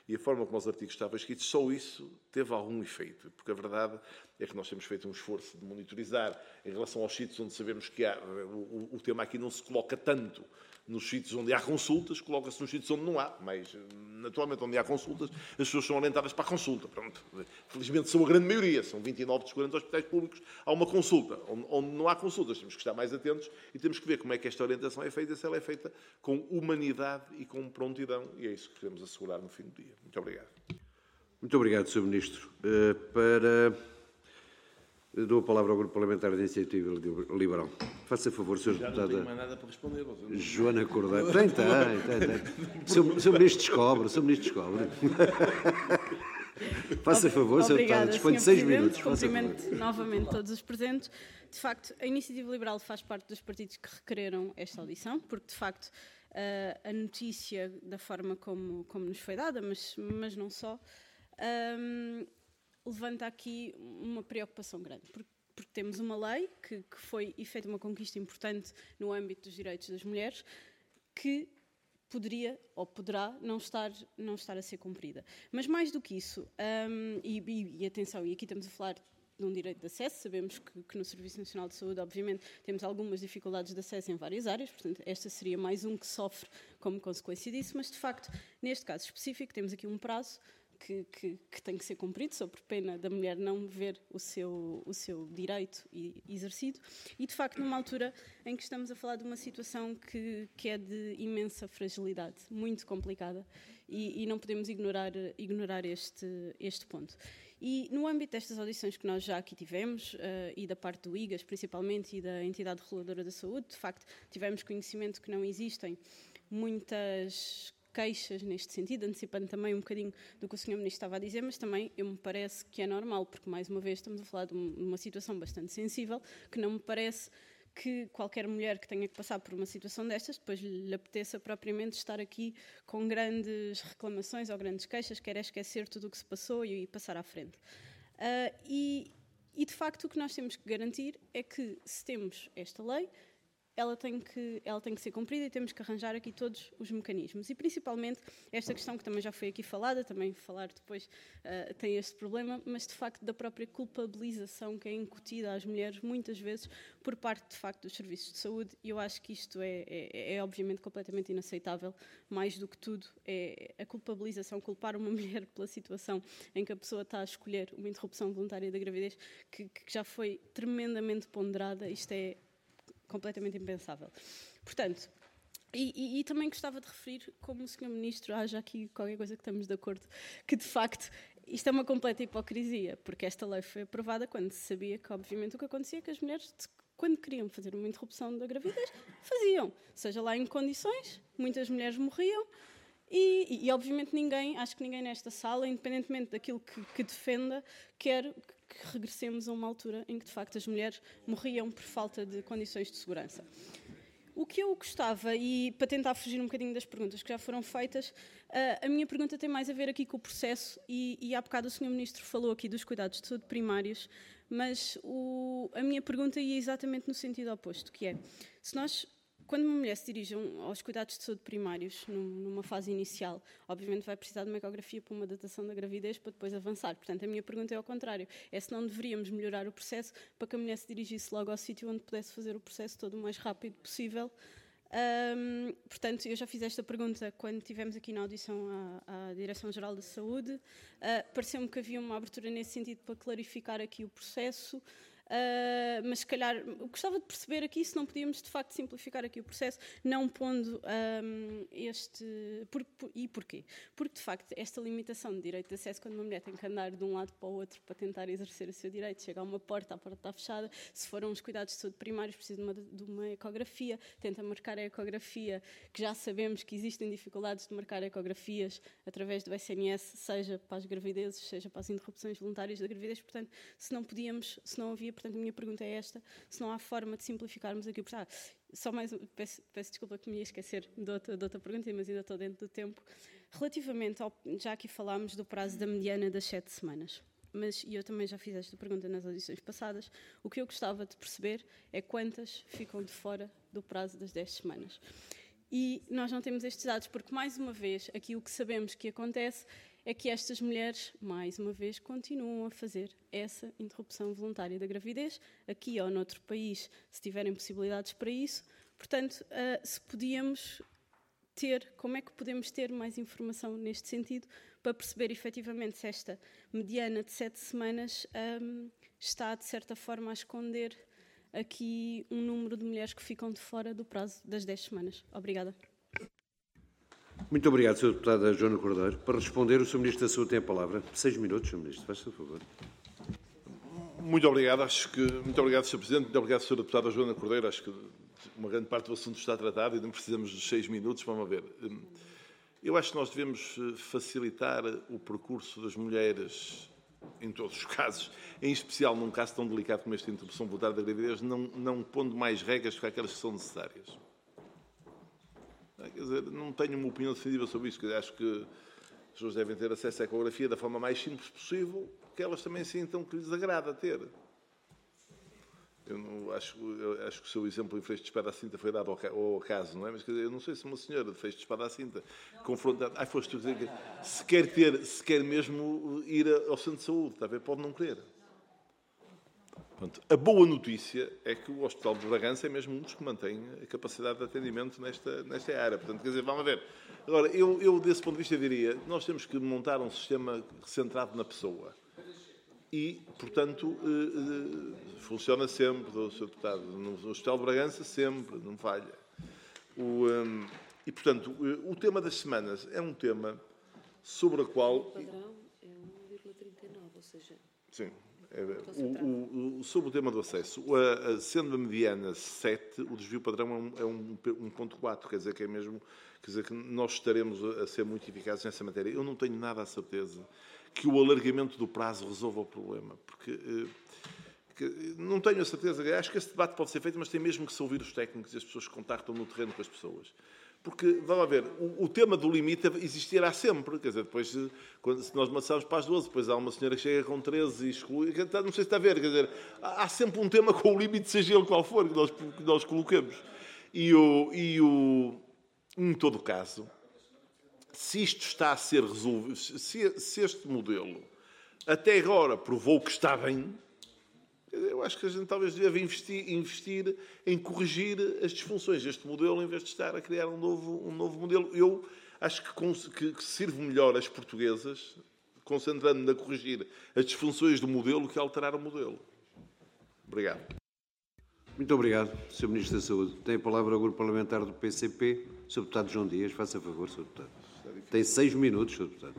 e a forma como os artigos estavam escritos, só isso teve algum efeito. Porque a verdade é que nós temos feito um esforço de monitorizar em relação aos sítios onde sabemos que há, o, o tema aqui não se coloca tanto nos sítios onde há consultas, coloca-se nos sítios onde não há, mas naturalmente onde há consultas, as pessoas são orientadas para a consulta. Pronto. Felizmente são a grande maioria, são vinte e nove dos quarenta hospitais públicos, há uma consulta. Onde, onde não há consultas, temos que estar mais atentos e temos que ver como é que esta orientação é feita, se ela é feita com humanidade e com prontidão, e é isso que queremos assegurar no fim do dia. Muito obrigado. Muito obrigado, senhor Ministro. Uh, para... Dou a palavra ao Grupo Parlamentar de Iniciativa Liberal. Faça favor, senhor Deputado. Já não tenho mais nada para responder. Não... Joana Cordeiro. Tem, tem, tem. tem. Senhor, senhor Ministro descobre, senhor Ministro descobre. Faça favor, senhor Deputado. Dispõe de seis minutos. Cumprimento novamente todos os presentes. De facto, a Iniciativa Liberal faz parte dos partidos que requereram esta audição, porque, de facto, a notícia, da forma como, como nos foi dada, mas, mas não só, um, levanta aqui uma preocupação grande, porque, porque temos uma lei que, que foi e feita uma conquista importante no âmbito dos direitos das mulheres, que poderia ou poderá não estar, não estar a ser cumprida. Mas mais do que isso, um, e, e, e atenção, e aqui estamos a falar de um direito de acesso, sabemos que, que no Serviço Nacional de Saúde, obviamente, temos algumas dificuldades de acesso em várias áreas, portanto, esta seria mais um que sofre como consequência disso, mas, de facto, neste caso específico, temos aqui um prazo Que, que, que tem que ser cumprido, sob pena da mulher não ver o seu, o seu direito exercido, e de facto numa altura em que estamos a falar de uma situação que, que é de imensa fragilidade, muito complicada, e, e não podemos ignorar, ignorar este, este ponto. E no âmbito destas audições que nós já aqui tivemos, uh, e da parte do I G A S principalmente, e da entidade reguladora da saúde, de facto tivemos conhecimento que não existem muitas queixas neste sentido, antecipando também um bocadinho do que o senhor Ministro estava a dizer, mas também eu me parece que é normal, porque mais uma vez estamos a falar de uma situação bastante sensível, que não me parece que qualquer mulher que tenha que passar por uma situação destas, depois lhe apeteça propriamente estar aqui com grandes reclamações ou grandes queixas, quer é esquecer tudo o que se passou e, e passar à frente. Uh, e, e de facto o que nós temos que garantir é que se temos esta lei, Ela tem, que, ela tem que ser cumprida e temos que arranjar aqui todos os mecanismos. E principalmente esta questão que também já foi aqui falada, também falar depois uh, tem este problema, mas de facto da própria culpabilização que é incutida às mulheres muitas vezes por parte de facto dos serviços de saúde, e eu acho que isto é, é, é obviamente completamente inaceitável. Mais do que tudo é a culpabilização, culpar uma mulher pela situação em que a pessoa está a escolher uma interrupção voluntária da gravidez que, que já foi tremendamente ponderada. Isto é completamente impensável. Portanto, e, e, e também gostava de referir, como o senhor Ministro, haja aqui qualquer coisa que estamos de acordo, que de facto isto é uma completa hipocrisia, porque esta lei foi aprovada quando se sabia que, obviamente, o que acontecia é que as mulheres, quando queriam fazer uma interrupção da gravidez, faziam, seja lá em condições, muitas mulheres morriam, e, e, e obviamente ninguém, acho que ninguém nesta sala, independentemente daquilo que, que defenda, quer que regressemos a uma altura em que, de facto, as mulheres morriam por falta de condições de segurança. O que eu gostava, e para tentar fugir um bocadinho das perguntas que já foram feitas, a minha pergunta tem mais a ver aqui com o processo, e, e há bocado o senhor Ministro falou aqui dos cuidados de saúde primários, mas o, a minha pergunta ia exatamente no sentido oposto, que é, se nós... Quando uma mulher se dirige aos cuidados de saúde primários, numa fase inicial, obviamente vai precisar de uma ecografia para uma datação da gravidez para depois avançar. Portanto, a minha pergunta é ao contrário. É se não deveríamos melhorar o processo para que a mulher se dirigisse logo ao sítio onde pudesse fazer o processo todo o mais rápido possível. Um, portanto, eu já fiz esta pergunta quando estivemos aqui na audição à, à Direção-Geral da Saúde. Uh, pareceu-me que havia uma abertura nesse sentido para clarificar aqui o processo. Uh, mas se calhar eu gostava de perceber aqui se não podíamos de facto simplificar aqui o processo, não pondo um, este... Por, por, e porquê? Porque de facto esta limitação de direito de acesso, quando uma mulher tem que andar de um lado para o outro para tentar exercer o seu direito, chega a uma porta, a porta está fechada, se foram os cuidados de saúde primários precisa de uma, de uma ecografia, tenta marcar a ecografia, que já sabemos que existem dificuldades de marcar ecografias através do S N S, seja para as gravidezes, seja para as interrupções voluntárias da gravidez. Portanto, se não podíamos, se não havia, portanto, a minha pergunta é esta, se não há forma de simplificarmos aqui o processo. Ah, só mais, peço, peço desculpa que me ia esquecer de outra, de outra pergunta, mas ainda estou dentro do tempo. Relativamente ao, já aqui falámos do prazo da mediana das sete semanas, mas e eu também já fiz esta pergunta nas audições passadas, o que eu gostava de perceber é quantas ficam de fora do prazo das dez semanas. E nós não temos estes dados, porque, mais uma vez, aqui o que sabemos que acontece é que estas mulheres, mais uma vez, continuam a fazer essa interrupção voluntária da gravidez, aqui ou noutro país, se tiverem possibilidades para isso. Portanto, uh, se podíamos ter, como é que podemos ter mais informação neste sentido, para perceber efetivamente se esta mediana de sete semanas um, está, de certa forma, a esconder aqui um número de mulheres que ficam de fora do prazo das dez semanas. Obrigada. Muito obrigado, senhora Deputada Joana Cordeiro. Para responder, o senhor Ministro da Saúde tem a palavra. Seis minutos, senhor Ministro, faça favor. Muito obrigado, acho que, muito obrigado, senhor Presidente, muito obrigado, senhora Deputada Joana Cordeiro. Acho que uma grande parte do assunto está tratado e não precisamos dos seis minutos. Vamos ver. Eu acho que nós devemos facilitar o percurso das mulheres, em todos os casos, em especial num caso tão delicado como este de interrupção voluntária da gravidez, não, não pondo mais regras do que aquelas que são necessárias. Quer dizer, não tenho uma opinião definitiva sobre isso. Acho que as pessoas devem ter acesso à ecografia da forma mais simples possível, que elas também sintam que lhes agrada ter. Eu não, acho, eu acho que o seu exemplo em feixe de espada à cinta foi dado ao, ao acaso, não é? Mas quer dizer, eu não sei se uma senhora de feixe de espada à cinta confrontada... Ai, foste tu dizer que se quer ter, se quer mesmo ir ao centro de saúde, está a ver? Pode não querer. Portanto, a boa notícia é que o Hospital de Bragança é mesmo um dos que mantém a capacidade de atendimento nesta, nesta área. Portanto, quer dizer, vamos ver. Agora, eu, eu, desse ponto de vista, diria, nós temos que montar um sistema centrado na pessoa. E, portanto, eh, eh, funciona sempre, senhor Deputado, no Hospital de Bragança, sempre, não falha. O, um, e, portanto, o tema das semanas é um tema sobre o qual... O padrão é um vírgula trinta e nove, ou seja... Sim. É, o, o, sobre o tema do acesso, a, a, sendo a mediana sete, o desvio padrão é um, é um, um ponto quatro, quer dizer que é mesmo, quer dizer que nós estaremos a, a ser muito eficazes nessa matéria. Eu não tenho nada a certeza que o alargamento do prazo resolva o problema, porque eh, que, não tenho a certeza. Acho que esse debate pode ser feito, mas tem mesmo que se ouvir os técnicos e as pessoas que contactam no terreno com as pessoas. Porque, vamos lá ver, o, o tema do limite existirá sempre. Quer dizer, depois, quando, se nós maçamos para as doze, depois há uma senhora que chega com treze e exclui. Não sei se está a ver, quer dizer, há, há sempre um tema com o limite, seja ele qual for, que nós, que nós colocamos. E, o, e o, em todo o caso, se isto está a ser resolvido, se, se este modelo até agora provou que está bem, eu acho que a gente talvez deve investir, investir em corrigir as disfunções deste modelo em vez de estar a criar um novo, um novo modelo. Eu acho que, que, que sirve melhor as portuguesas, concentrando-me a corrigir as disfunções do modelo, que alterar o modelo. Obrigado. Muito obrigado, senhor Ministro da Saúde. Tem a palavra o Grupo Parlamentar do P C P, senhor Deputado João Dias. Faça favor, senhor Deputado. Tem seis minutos, senhor Deputado.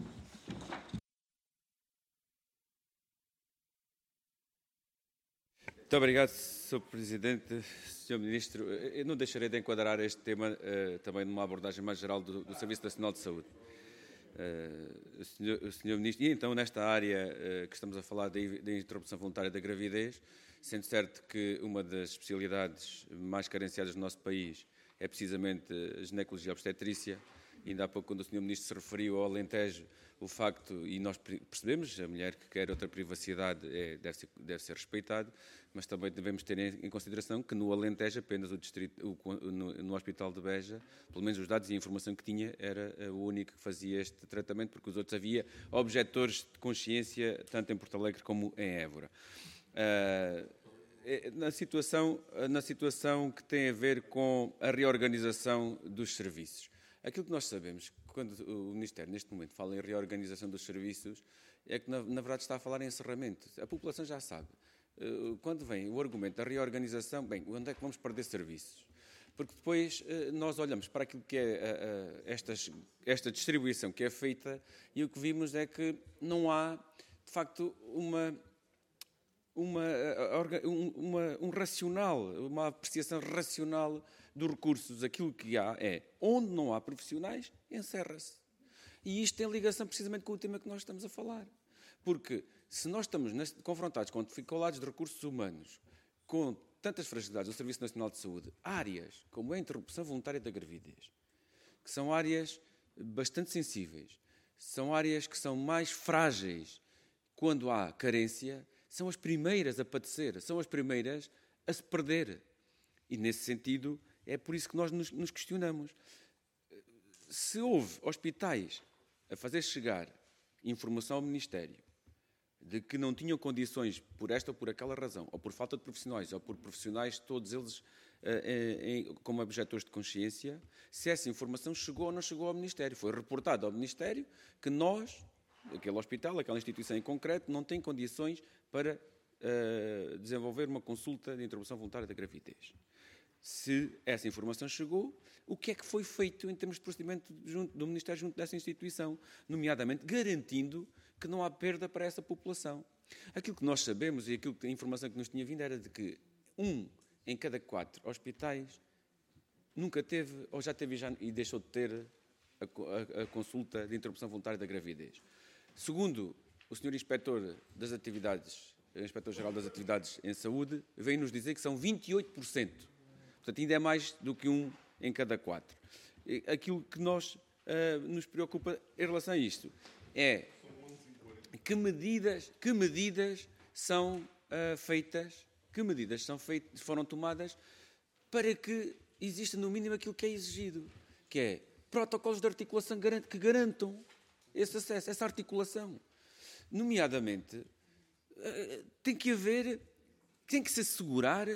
Muito obrigado, senhor Presidente, senhor Ministro. Eu não deixarei de enquadrar este tema uh, também numa abordagem mais geral do, do Serviço Nacional de Saúde. Uh, o, senhor, o senhor Ministro, e então nesta área uh, que estamos a falar da interrupção voluntária da gravidez, sendo certo que uma das especialidades mais carenciadas do nosso país é precisamente a ginecologia e obstetrícia. Ainda há pouco, quando o senhor Ministro se referiu ao Alentejo, o facto, e nós percebemos, a mulher que quer outra privacidade é, deve, ser, deve ser respeitado, mas também devemos ter em, em consideração que no Alentejo apenas o distrito, o, no, no Hospital de Beja, pelo menos os dados e a informação que tinha, era o único que fazia este tratamento, porque os outros havia objetores de consciência, tanto em Porto Alegre como em Évora. Uh, na, situação, na situação que tem a ver com a reorganização dos serviços. Aquilo que nós sabemos, quando o Ministério, neste momento, fala em reorganização dos serviços, é que, na, na verdade, está a falar em encerramento. A população já sabe. Quando vem o argumento da reorganização, bem, onde é que vamos perder serviços? Porque depois nós olhamos para aquilo que é estas, esta distribuição que é feita e o que vimos é que não há, de facto, uma... Uma, uma, um racional, uma apreciação racional dos recursos. Aquilo que há é, onde não há profissionais, encerra-se. E isto tem ligação precisamente com o tema que nós estamos a falar. Porque se nós estamos confrontados com dificuldades de recursos humanos, com tantas fragilidades do Serviço Nacional de Saúde, áreas como a interrupção voluntária da gravidez, que são áreas bastante sensíveis, são áreas que são mais frágeis quando há carência, são as primeiras a padecer, são as primeiras a se perder. E, nesse sentido, é por isso que nós nos, nos questionamos. Se houve hospitais a fazer chegar informação ao Ministério de que não tinham condições por esta ou por aquela razão, ou por falta de profissionais, ou por profissionais, todos eles eh, eh, como objetores de consciência, se essa informação chegou ou não chegou ao Ministério. Foi reportado ao Ministério que nós, aquele hospital, aquela instituição em concreto, não tem condições para eh, desenvolver uma consulta de interrupção voluntária da gravidez. Se essa informação chegou, o que é que foi feito em termos de procedimento junto, do Ministério junto dessa instituição? Nomeadamente, garantindo que não há perda para essa população. Aquilo que nós sabemos e aquilo que, a informação que nos tinha vindo era de que um em cada quatro hospitais nunca teve, ou já teve já, e deixou de ter a, a, a consulta de interrupção voluntária da gravidez. Segundo o senhor Inspetor das Atividades, o Inspetor-Geral das Atividades em Saúde, vem-nos dizer que são vinte e oito por cento. Portanto, ainda é mais do que um em cada quatro. Aquilo que nós, uh, nos preocupa em relação a isto é que medidas, que medidas são uh, feitas, que medidas são feitas, foram tomadas para que exista no mínimo aquilo que é exigido, que é protocolos de articulação que garantam esse acesso, essa articulação. Nomeadamente, uh, tem que haver, tem que se assegurar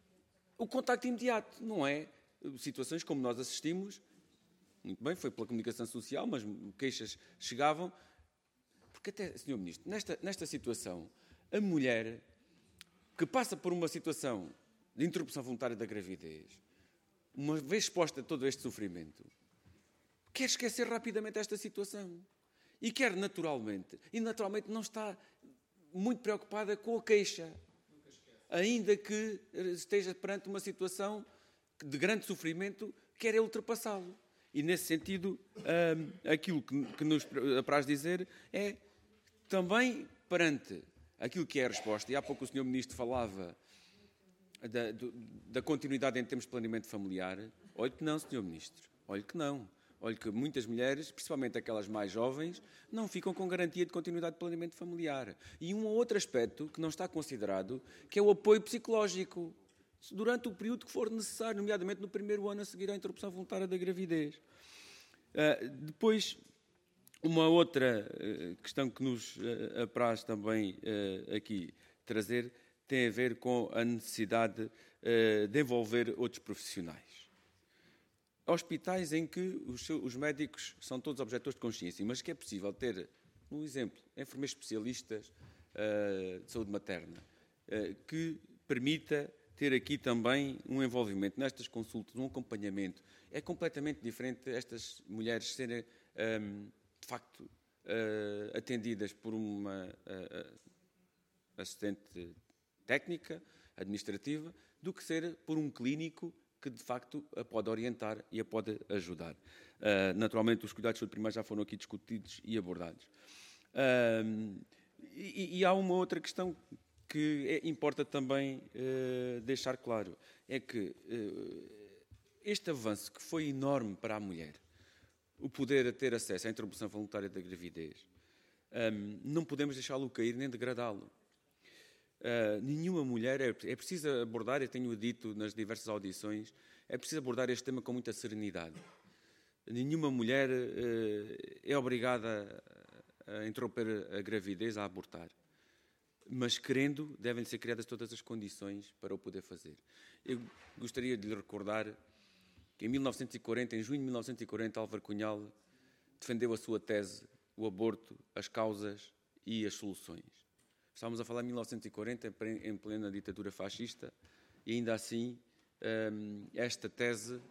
o contacto imediato, não é? Situações como nós assistimos, muito bem, foi pela comunicação social, mas queixas chegavam, porque até, senhor Ministro, nesta, nesta situação, a mulher que passa por uma situação de interrupção voluntária da gravidez, uma vez exposta a todo este sofrimento, quer esquecer rapidamente esta situação e quer naturalmente, e naturalmente não está muito preocupada com a queixa, ainda que esteja perante uma situação de grande sofrimento, quer ultrapassá-lo. E, nesse sentido, um, aquilo que, que nos apraz dizer é também perante aquilo que é a resposta, e há pouco o senhor Ministro falava da, do, da continuidade em termos de planeamento familiar. Olhe que não, senhor Ministro, olhe que não. Olhe que muitas mulheres, principalmente aquelas mais jovens, não ficam com garantia de continuidade de planeamento familiar. E um outro aspecto que não está considerado, que é o apoio psicológico, durante o período que for necessário, nomeadamente no primeiro ano a seguir à interrupção voluntária da gravidez. Uh, depois, uma outra uh, questão que nos uh, apraz também uh, aqui trazer tem a ver com a necessidade uh, de envolver outros profissionais. Hospitais em que os, os médicos são todos objetores de consciência, mas que é possível ter, um exemplo, enfermeiros especialistas uh, de saúde materna, uh, que permita ter aqui também um envolvimento nestas consultas, um acompanhamento. É completamente diferente estas mulheres serem, um, de facto, uh, atendidas por uma uh, assistente técnica, administrativa, do que ser por um clínico que, de facto, a pode orientar e a pode ajudar. Uh, naturalmente, os cuidados de saúde primária já foram aqui discutidos e abordados. Uh, e, e há uma outra questão que é, importa também uh, deixar claro, é que uh, este avanço que foi enorme para a mulher, o poder ter acesso à interrupção voluntária da gravidez, um, não podemos deixá-lo cair nem degradá-lo. Uh, nenhuma mulher, é, é preciso abordar, eu tenho dito nas diversas audições, é preciso abordar este tema com muita serenidade. Nenhuma mulher uh, é obrigada a interromper a gravidez, a abortar. Mas, querendo, devem ser criadas todas as condições para o poder fazer. Eu gostaria de lhe recordar que em mil novecentos e quarenta, em junho de mil novecentos e quarenta, Álvaro Cunhal defendeu a sua tese, o aborto, as causas e as soluções. Estávamos a falar em mil novecentos e quarenta, em plena ditadura fascista, e ainda assim esta tese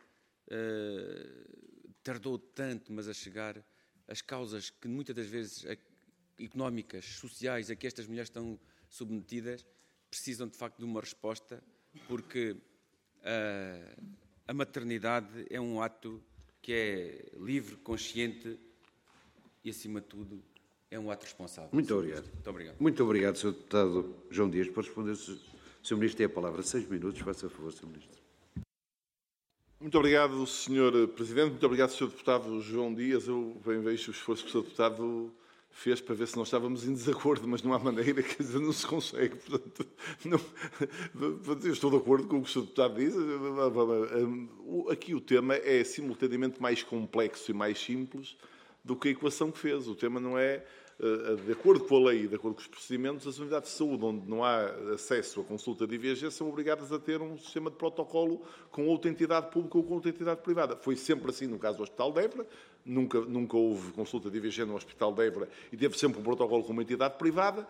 tardou tanto, mas a chegar às causas que muitas das vezes económicas, sociais, a que estas mulheres estão submetidas, precisam de facto de uma resposta, porque uh, a maternidade é um ato que é livre, consciente e, acima de tudo, é um ato responsável. Muito obrigado. Muito obrigado. Muito obrigado, senhor Deputado João Dias. Por responder, o senhor Ministro tem a palavra. Seis minutos, faça favor, senhor Ministro. Muito obrigado, senhor Presidente. Muito obrigado, senhor Deputado João Dias. Eu bem vejo o esforço que o senhor Deputado fez para ver se nós estávamos em desacordo, mas não há maneira, quer dizer, não se consegue. Portanto, não, eu estou de acordo com o que o senhor Deputado diz. Aqui o tema é simultaneamente mais complexo e mais simples, do que a equação que fez. O tema não é, de acordo com a lei e de acordo com os procedimentos, as unidades de saúde onde não há acesso à consulta de I V G são obrigadas a ter um sistema de protocolo com outra entidade pública ou com outra entidade privada. Foi sempre assim no caso do Hospital de Évora, nunca, nunca houve consulta de I V G no Hospital de Évora e teve sempre um protocolo com uma entidade privada.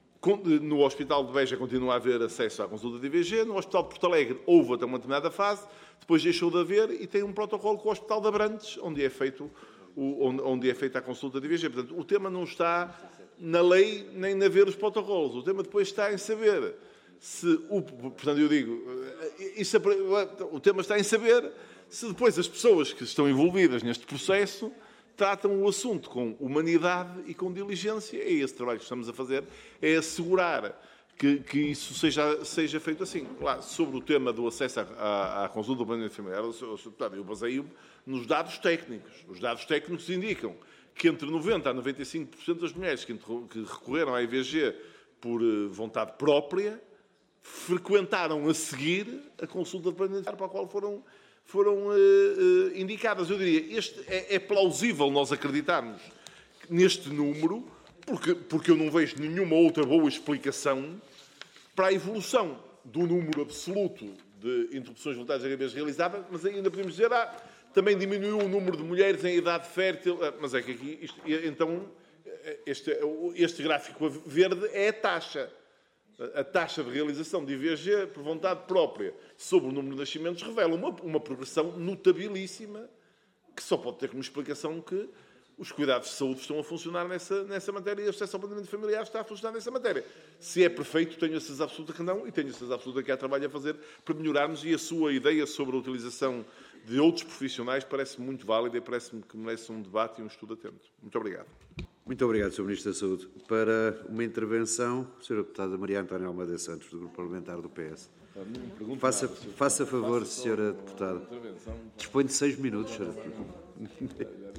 No Hospital de Beja continua a haver acesso à consulta de I V G, no Hospital de Porto Alegre houve até uma determinada fase, depois deixou de haver e tem um protocolo com o Hospital de Abrantes, onde é, feito o, onde é feita a consulta de I V G. Portanto, o tema não está na lei nem na ver os protocolos, o tema depois está em saber se o... Portanto, eu digo, isso, o tema está em saber se depois as pessoas que estão envolvidas neste processo tratam o assunto com humanidade e com diligência. É esse trabalho que estamos a fazer, é assegurar que, que isso seja, seja feito assim. Lá, sobre o tema do acesso à, à, à consulta do planeamento familiar, eu baseio nos dados técnicos. Os dados técnicos indicam que entre noventa a noventa e cinco por cento das mulheres que, que recorreram à I V G por vontade própria frequentaram a seguir a consulta de planeamento familiar para a qual foram foram uh, uh, indicadas. Eu diria, este é, é plausível nós acreditarmos neste número, porque, porque eu não vejo nenhuma outra boa explicação para a evolução do número absoluto de interrupções voluntárias de gravidez realizadas, mas ainda podemos dizer, ah, também diminuiu o número de mulheres em idade fértil, ah, mas é que aqui, isto, então, este, este gráfico verde é a taxa. A taxa de realização de I V G por vontade própria sobre o número de nascimentos revela uma, uma progressão notabilíssima que só pode ter como explicação que os cuidados de saúde estão a funcionar nessa, nessa matéria e o acesso ao planeamento familiar está a funcionar nessa matéria. Se é perfeito, tenho a certeza absoluta que não e tenho a certeza absoluta que há trabalho a fazer para melhorarmos e a sua ideia sobre a utilização de outros profissionais parece-me muito válida e parece-me que merece um debate e um estudo atento. Muito obrigado. Muito obrigado, senhor Ministro da Saúde. Para uma intervenção, a senhora Deputada Maria Antónia Almeida Santos, do Grupo Parlamentar do P S. Faça, faça favor, senhora Deputada. Dispõe de seis minutos, senhora Deputada.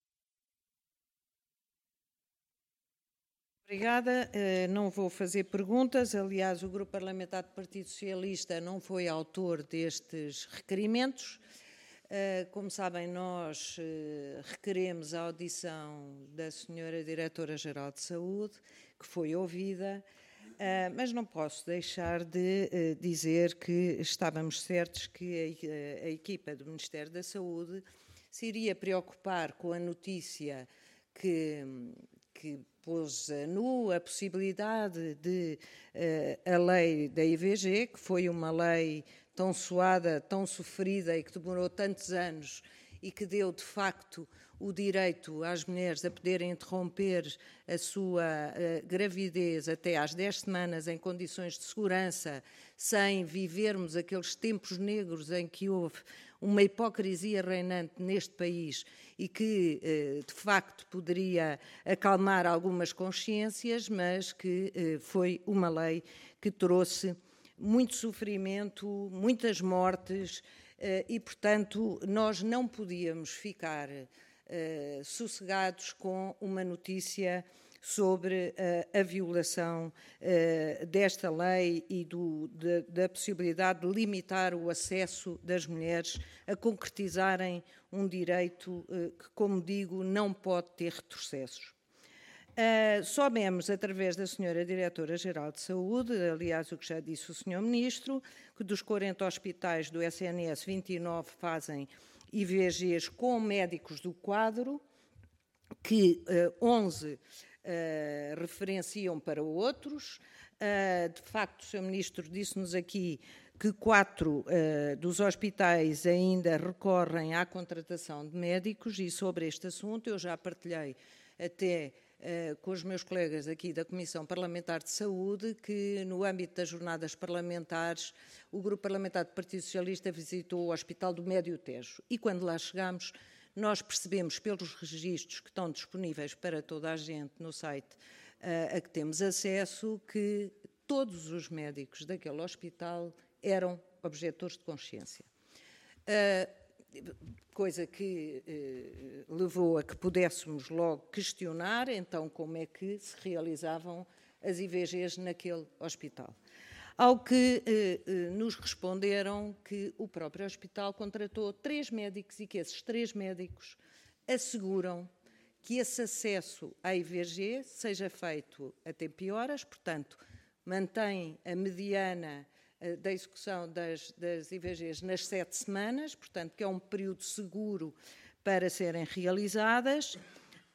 Obrigada. Não vou fazer perguntas. Aliás, o Grupo Parlamentar do Partido Socialista não foi autor destes requerimentos. Como sabem, nós requeremos a audição da senhora Diretora-Geral de Saúde, que foi ouvida, mas não posso deixar de dizer que estávamos certos que a equipa do Ministério da Saúde se iria preocupar com a notícia que, que pôs a nu a possibilidade de a lei da I V G, que foi uma lei tão suada, tão sofrida e que demorou tantos anos e que deu, de facto, o direito às mulheres a poderem interromper a sua uh, gravidez até às dez semanas em condições de segurança, sem vivermos aqueles tempos negros em que houve uma hipocrisia reinante neste país e que, uh, de facto, poderia acalmar algumas consciências, mas que uh, foi uma lei que trouxe muito sofrimento, muitas mortes e, portanto, nós não podíamos ficar uh, sossegados com uma notícia sobre uh, a violação uh, desta lei e do, de, da possibilidade de limitar o acesso das mulheres a concretizarem um direito uh, que, como digo, não pode ter retrocessos. Uh, soubemos, através da senhora Diretora-Geral de Saúde, aliás, o que já disse o senhor Ministro, que dos quarenta hospitais do S N S, vinte e nove fazem I V Gs com médicos do quadro, que uh, onze uh, referenciam para outros. Uh, de facto, o senhor Ministro disse-nos aqui que quatro uh, dos hospitais ainda recorrem à contratação de médicos e sobre este assunto eu já partilhei até Uh, com os meus colegas aqui da Comissão Parlamentar de Saúde, que no âmbito das jornadas parlamentares, o Grupo Parlamentar do Partido Socialista visitou o Hospital do Médio Tejo. E quando lá chegámos, nós percebemos pelos registros que estão disponíveis para toda a gente no site uh, a que temos acesso, que todos os médicos daquele hospital eram objetores de consciência. Uh, coisa que eh, levou a que pudéssemos logo questionar, então, como é que se realizavam as I V Gs naquele hospital. Ao que eh, eh, nos responderam que o próprio hospital contratou três médicos e que esses três médicos asseguram que esse acesso à I V G seja feito a tempo e horas, portanto, mantém a mediana da execução das, das I V Gs nas sete semanas, portanto, que é um período seguro para serem realizadas, uh,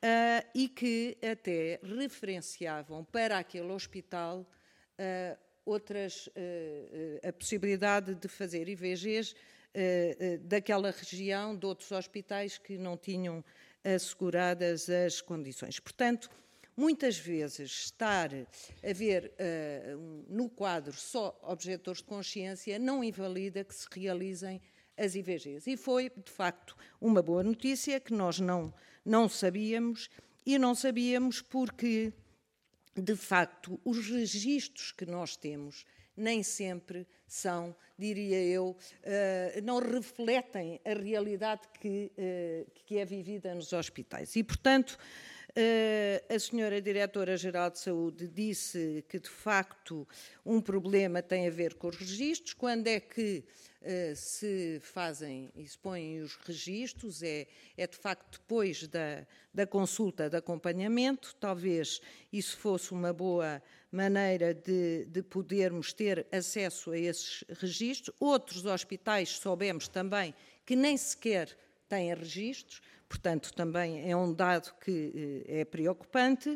e que até referenciavam para aquele hospital uh, outras, uh, uh, a possibilidade de fazer I V Gs uh, uh, daquela região, de outros hospitais que não tinham asseguradas as condições. Portanto, muitas vezes estar a ver uh, no quadro só objetores de consciência não invalida que se realizem as I V Gs. E foi, de facto, uma boa notícia que nós não, não sabíamos, e não sabíamos porque, de facto, os registros que nós temos nem sempre são, diria eu, uh, não refletem a realidade que, uh, que é vivida nos hospitais. E, portanto, Uh, a senhora Diretora-Geral de Saúde disse que, de facto, um problema tem a ver com os registros. Quando é que uh, se fazem e se põem os registros? É, é de facto, depois da, da consulta de acompanhamento. Talvez isso fosse uma boa maneira de, de podermos ter acesso a esses registros. Outros hospitais soubemos também que nem sequer têm registros. Portanto, também é um dado que é preocupante.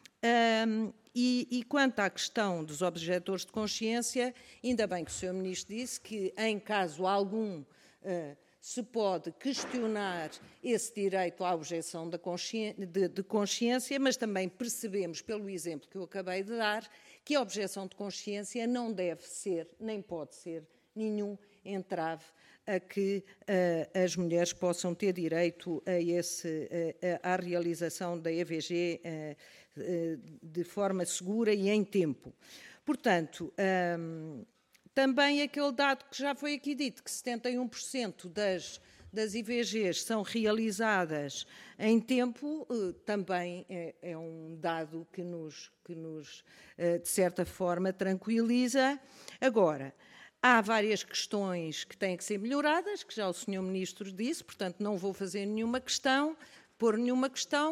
Um, e, e quanto à questão dos objetores de consciência, ainda bem que o senhor Ministro disse que, em caso algum, uh, se pode questionar esse direito à objeção de, de, de consciência, mas também percebemos, pelo exemplo que eu acabei de dar, que a objeção de consciência não deve ser, nem pode ser, nenhum entrave a que uh, as mulheres possam ter direito a esse, uh, à realização da I V G uh, uh, de forma segura e em tempo. Portanto, um, também aquele dado que já foi aqui dito, que setenta e um por cento das, das I V Gs são realizadas em tempo, uh, também é, é um dado que nos, que nos uh, de certa forma, tranquiliza. Agora, há várias questões que têm que ser melhoradas, que já o senhor Ministro disse, portanto não vou fazer nenhuma questão, pôr nenhuma questão,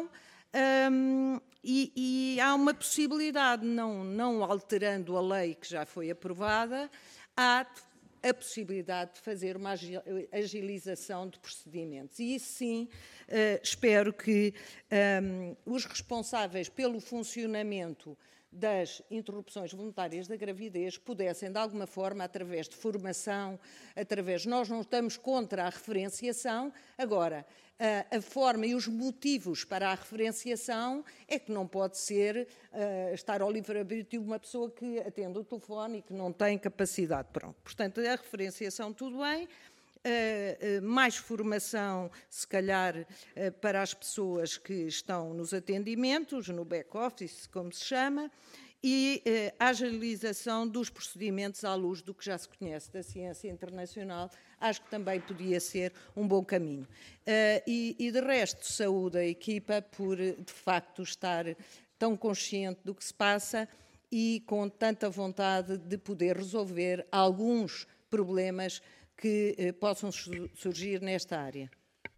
um, e, e há uma possibilidade, não, não alterando a lei que já foi aprovada, há a possibilidade de fazer uma agilização de procedimentos. E isso sim, uh, espero que um, os responsáveis pelo funcionamento das interrupções voluntárias da gravidez pudessem, de alguma forma, através de formação, através... Nós não estamos contra a referenciação, agora, a, a forma e os motivos para a referenciação é que não pode ser uh, estar ao livre-arbítrio de uma pessoa que atende o telefone e que não tem capacidade. Pronto. Portanto, a referenciação, tudo bem. Uh, uh, mais formação, se calhar, uh, para as pessoas que estão nos atendimentos, no back-office, como se chama, e uh, a agilização dos procedimentos à luz do que já se conhece da ciência internacional, acho que também podia ser um bom caminho. Uh, e, e, de resto, saúde a equipa por, de facto, estar tão consciente do que se passa e com tanta vontade de poder resolver alguns problemas que eh, possam surgir nesta área.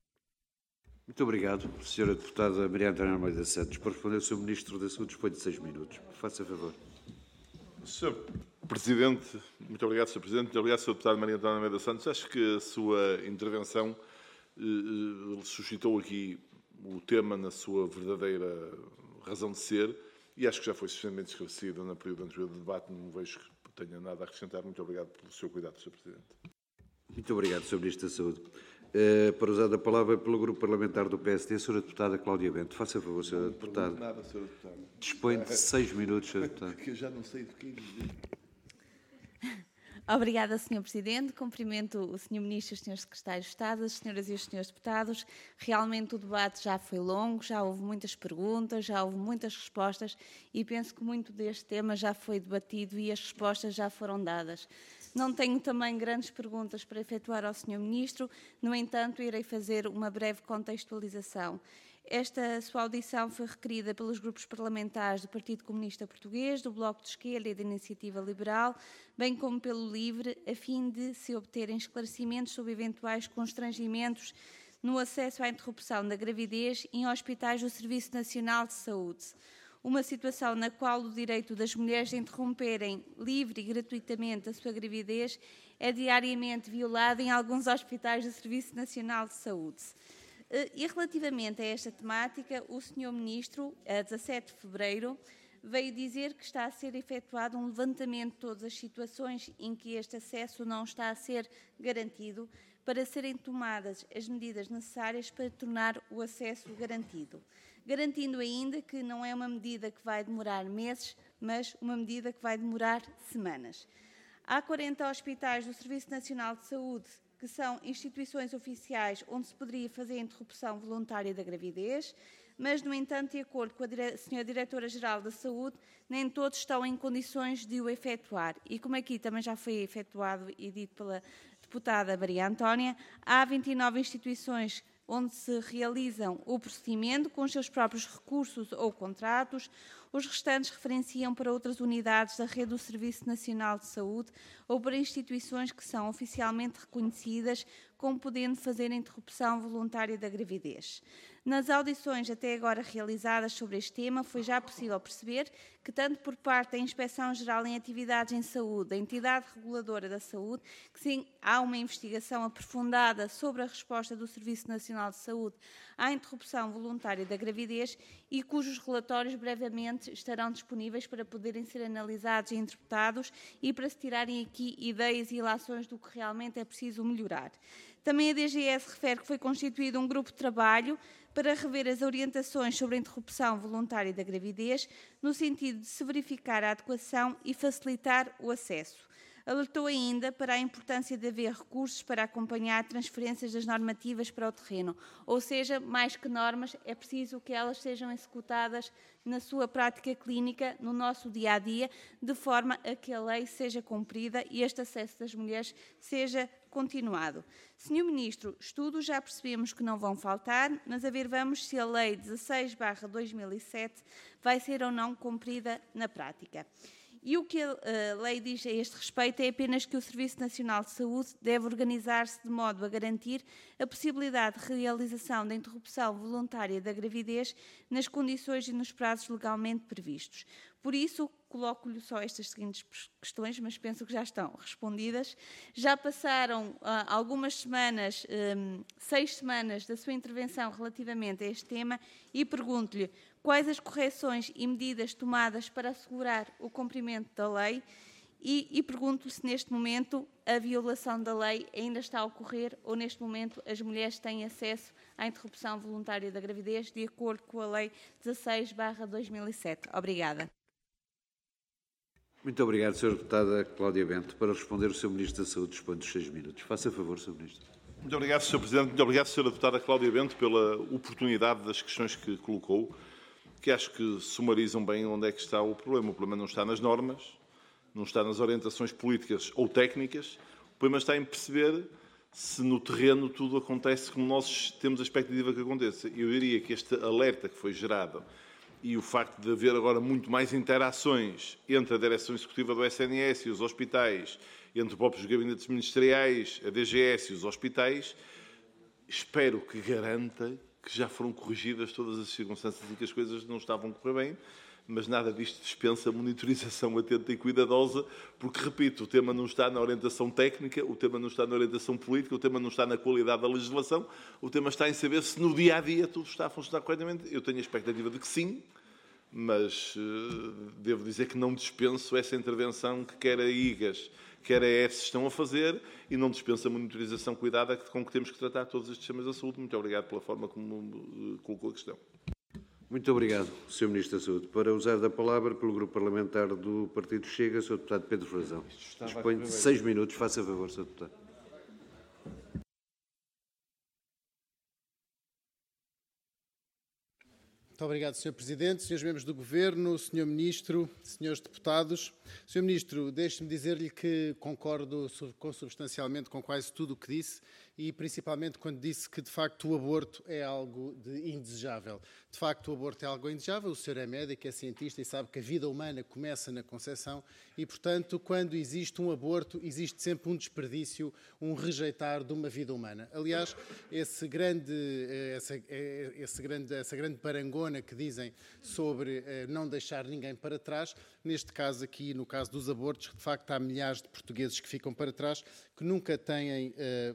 Muito obrigado, senhora Deputada Maria Antónia Almeida Santos. Para responder o senhor Ministro da Saúde, dispõe de seis minutos. Faça favor. senhor Presidente, muito obrigado, senhor Presidente. Muito obrigado, senhora Deputada Maria Antónia Almeida Santos. Acho que a sua intervenção eh, suscitou aqui o tema na sua verdadeira razão de ser e acho que já foi suficientemente esclarecida no período anterior do debate. Não vejo que tenha nada a acrescentar. Muito obrigado pelo seu cuidado, senhor Presidente. Muito obrigado, senhor Ministro da Saúde. Uh, para usar a palavra pelo Grupo Parlamentar do P S D, a senhora Deputada Cláudia Bento. Faça favor, senhora Deputada. Nada, senhora Deputada. Dispõe de seis minutos, senhora Deputada. Que eu já não sei do que dizer. Obrigada, senhor Presidente. Cumprimento o senhor Ministro, os senhores Secretários de Estado, as senhoras e os senhores Deputados. Realmente o debate já foi longo, já houve muitas perguntas, já houve muitas respostas e penso que muito deste tema já foi debatido e as respostas já foram dadas. Não tenho também grandes perguntas para efetuar ao senhor Ministro, no entanto, irei fazer uma breve contextualização. Esta sua audição foi requerida pelos grupos parlamentares do Partido Comunista Português, do Bloco de Esquerda e da Iniciativa Liberal, bem como pelo LIVRE, a fim de se obterem esclarecimentos sobre eventuais constrangimentos no acesso à interrupção da gravidez em hospitais do Serviço Nacional de Saúde. Uma situação na qual o direito das mulheres de interromperem livre e gratuitamente a sua gravidez é diariamente violado em alguns hospitais do Serviço Nacional de Saúde. E relativamente a esta temática, o senhor Ministro, a dezassete de fevereiro, veio dizer que está a ser efetuado um levantamento de todas as situações em que este acesso não está a ser garantido, para serem tomadas as medidas necessárias para tornar o acesso garantido. Garantindo ainda que não é uma medida que vai demorar meses, mas uma medida que vai demorar semanas. Há quarenta hospitais do Serviço Nacional de Saúde que são instituições oficiais onde se poderia fazer a interrupção voluntária da gravidez, mas, no entanto, de acordo com a dire- senhora Diretora-Geral da Saúde, nem todos estão em condições de o efetuar. E como aqui também já foi efetuado e dito pela deputada Maria Antónia, há vinte e nove instituições onde se realizam o procedimento com os seus próprios recursos ou contratos. Os restantes referenciam para outras unidades da rede do Serviço Nacional de Saúde ou para instituições que são oficialmente reconhecidas como podendo fazer a interrupção voluntária da gravidez. Nas audições até agora realizadas sobre este tema, foi já possível perceber que, tanto por parte da Inspeção-Geral em Atividades em Saúde, da entidade reguladora da saúde, que sim, há uma investigação aprofundada sobre a resposta do Serviço Nacional de Saúde à interrupção voluntária da gravidez e cujos relatórios brevemente estarão disponíveis para poderem ser analisados e interpretados e para se tirarem aqui ideias e ilações do que realmente é preciso melhorar. Também a D G S refere que foi constituído um grupo de trabalho para rever as orientações sobre a interrupção voluntária da gravidez, no sentido de se verificar a adequação e facilitar o acesso. Alertou ainda para a importância de haver recursos para acompanhar transferências das normativas para o terreno, ou seja, mais que normas, é preciso que elas sejam executadas na sua prática clínica, no nosso dia-a-dia, de forma a que a lei seja cumprida e este acesso das mulheres seja continuado. senhor Ministro, estudos já percebemos que não vão faltar, mas a ver vamos se a Lei dezasseis barra dois mil e sete vai ser ou não cumprida na prática. E o que a lei diz a este respeito é apenas que o Serviço Nacional de Saúde deve organizar-se de modo a garantir a possibilidade de realização da interrupção voluntária da gravidez nas condições e nos prazos legalmente previstos. Por isso, coloco-lhe só estas seguintes questões, mas penso que já estão respondidas. Já passaram uh, algumas semanas, um, seis semanas da sua intervenção relativamente a este tema e pergunto-lhe quais as correções e medidas tomadas para assegurar o cumprimento da lei e, e pergunto-lhe se neste momento a violação da lei ainda está a ocorrer ou neste momento as mulheres têm acesso à interrupção voluntária da gravidez de acordo com a Lei dezasseis barra dois mil e sete. Obrigada. Muito obrigado, senhora Deputada Cláudia Bento. Para responder, o senhor Ministro da Saúde dispõe dos seis minutos. Faça favor, senhor Ministro. Muito obrigado, senhor Presidente. Muito obrigado, senhora Deputada Cláudia Bento, pela oportunidade das questões que colocou, que acho que sumarizam bem onde é que está o problema. O problema não está nas normas, não está nas orientações políticas ou técnicas, o problema está em perceber se no terreno tudo acontece como nós temos a expectativa que aconteça. Eu diria que este alerta que foi gerado e o facto de haver agora muito mais interações entre a Direção Executiva do S N S e os hospitais, entre os próprios gabinetes ministeriais, a D G S e os hospitais, espero que garanta que já foram corrigidas todas as circunstâncias em que as coisas não estavam a correr bem, mas nada disto dispensa monitorização atenta e cuidadosa, porque, repito, o tema não está na orientação técnica, o tema não está na orientação política, o tema não está na qualidade da legislação, o tema está em saber se no dia-a-dia tudo está a funcionar corretamente. Eu tenho a expectativa de que sim, mas uh, devo dizer que não dispenso essa intervenção que quer a I G A S, quer a E F S estão a fazer e não dispensa a monitorização cuidada com que temos que tratar todos estes temas da saúde. Muito obrigado pela forma como uh, colocou a questão. Muito obrigado, senhor Ministro da Saúde. Para usar da palavra, pelo Grupo Parlamentar do Partido Chega, senhor Deputado Pedro Frazão. Dispõe de seis minutos. Faça favor, senhor Deputado. Muito obrigado, senhor Presidente, senhores membros do Governo, senhor Ministro, senhores deputados. senhor Ministro, deixe-me dizer-lhe que concordo substancialmente com quase tudo o que disse e principalmente quando disse que, de facto, o aborto é algo de indesejável. De facto, o aborto é algo indesejável. O senhor é médico, é cientista e sabe que a vida humana começa na concepção e, portanto, quando existe um aborto, existe sempre um desperdício, um rejeitar de uma vida humana. Aliás, esse grande, essa, esse grande, essa grande parangona que dizem sobre não deixar ninguém para trás, neste caso aqui, no caso dos abortos, de facto há milhares de portugueses que ficam para trás, que nunca têm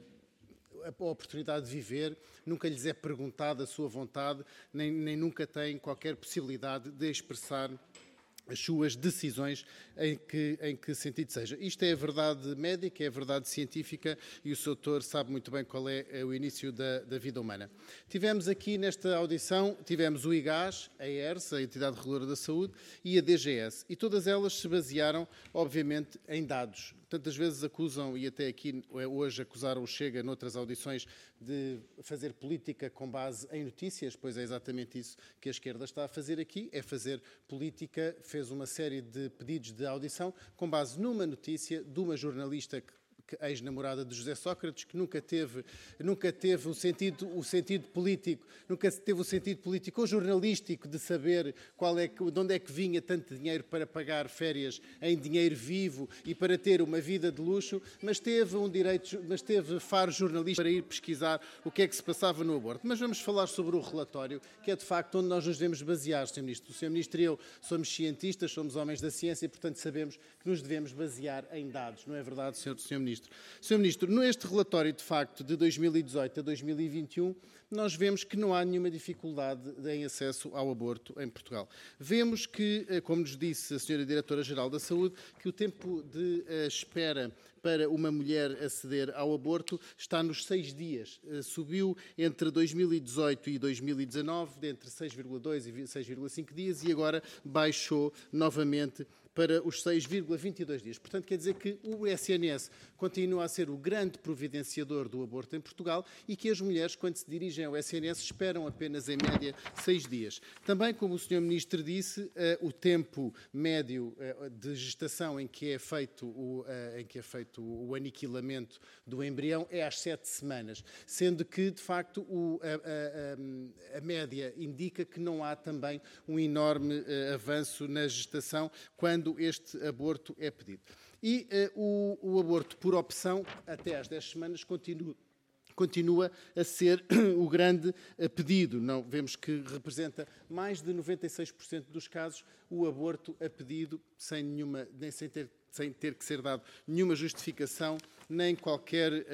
a oportunidade de viver, nunca lhes é perguntada a sua vontade, nem, nem nunca têm qualquer possibilidade de expressar as suas decisões em que, em que sentido seja. Isto é a verdade médica, é a verdade científica e o seu doutor sabe muito bem qual é o início da, da vida humana. Tivemos aqui nesta audição, tivemos o I G A S, a E R S, a Entidade Reguladora da Saúde, e a D G S. E todas elas se basearam, obviamente, em dados. Tantas vezes acusam, e até aqui hoje acusaram o Chega, noutras audições, de fazer política com base em notícias, pois é exatamente isso que a esquerda está a fazer aqui, é fazer política, fez uma série de pedidos de audição com base numa notícia de uma jornalista que ex-namorada de José Sócrates, que nunca teve, nunca teve o, sentido, o sentido político, nunca teve o sentido político ou jornalístico de saber qual é que, de onde é que vinha tanto dinheiro para pagar férias em dinheiro vivo e para ter uma vida de luxo, mas teve um direito, mas teve faro jornalista para ir pesquisar o que é que se passava no aborto. Mas vamos falar sobre o relatório, que é de facto onde nós nos devemos basear, senhor Ministro. O senhor Ministro e eu somos cientistas, somos homens da ciência e, portanto, sabemos que nos devemos basear em dados. Não é verdade, senhor, senhor Ministro? senhor Ministro, neste relatório, de facto, de dois mil e dezoito a dois mil e vinte e um, nós vemos que não há nenhuma dificuldade em acesso ao aborto em Portugal. Vemos que, como nos disse a senhora Diretora-Geral da Saúde, que o tempo de uh, espera para uma mulher aceder ao aborto está nos seis dias. Uh, subiu entre dois mil e dezoito e dois mil e dezanove, de entre seis vírgula dois e seis vírgula cinco dias, e agora baixou novamente para os seis vírgula vinte e dois dias. Portanto, quer dizer que o S N S continua a ser o grande providenciador do aborto em Portugal e que as mulheres, quando se dirigem ao S N S, esperam apenas, em média, seis dias. Também, como o senhor Ministro disse, o tempo médio de gestação em que é feito o, em que é feito o aniquilamento do embrião é às sete semanas, sendo que, de facto, o, a, a, a média indica que não há também um enorme avanço na gestação quando este aborto é pedido. E uh, o, o aborto por opção, até às dez semanas, continua, continua a ser o grande uh, pedido. Não, vemos que representa mais de noventa e seis por cento dos casos o aborto a pedido, sem, nenhuma, nem sem, ter, sem ter que ser dado nenhuma justificação, nem qualquer, uh,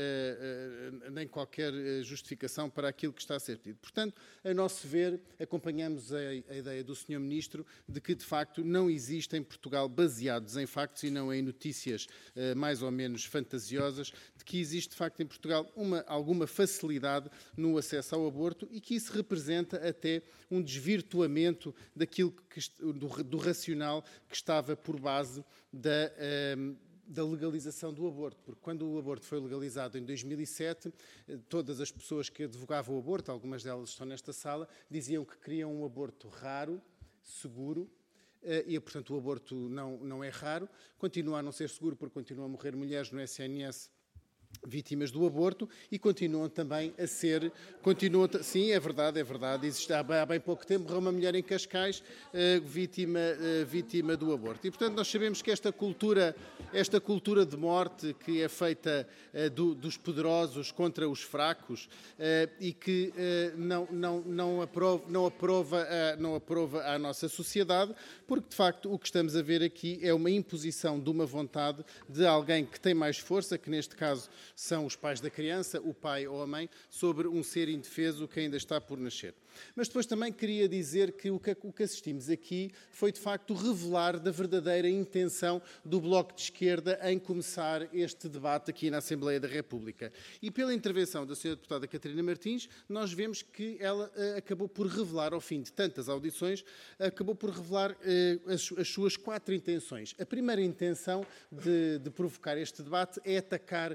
uh, nem qualquer justificação para aquilo que está a ser pedido. Portanto, a nosso ver, acompanhamos a, a ideia do senhor Ministro de que, de facto, não existe em Portugal, baseados em factos e não em notícias uh, mais ou menos fantasiosas, de que existe, de facto, em Portugal uma, alguma facilidade no acesso ao aborto e que isso representa até um desvirtuamento daquilo que, do, do racional que estava por base da... Uh, da legalização do aborto, porque quando o aborto foi legalizado em dois mil e sete, todas as pessoas que advogavam o aborto, algumas delas estão nesta sala, diziam que queriam um aborto raro, seguro, e, portanto, o aborto não, não é raro, continua a não ser seguro porque continuam a morrer mulheres no S N S vítimas do aborto e continuam também a ser, continuam, sim, é verdade, é verdade, existe, há, bem, há bem pouco tempo morreu uma mulher em Cascais uh, vítima, uh, vítima do aborto. E, portanto, nós sabemos que esta cultura, esta cultura de morte que é feita uh, do, dos poderosos contra os fracos uh, e que uh, não, não, não, aprova, não, aprova a, não aprova a nossa sociedade, porque, de facto, o que estamos a ver aqui é uma imposição de uma vontade de alguém que tem mais força, que neste caso são os pais da criança, o pai ou a mãe, sobre um ser indefeso que ainda está por nascer. Mas depois também queria dizer que o que, o que assistimos aqui foi, de facto, revelar da verdadeira intenção do Bloco de Esquerda em começar este debate aqui na Assembleia da República. E pela intervenção da senhora deputada Catarina Martins, nós vemos que ela uh, acabou por revelar, ao fim de tantas audições, acabou por revelar uh, as, as suas quatro intenções. A primeira intenção de, de provocar este debate é atacar a Constituição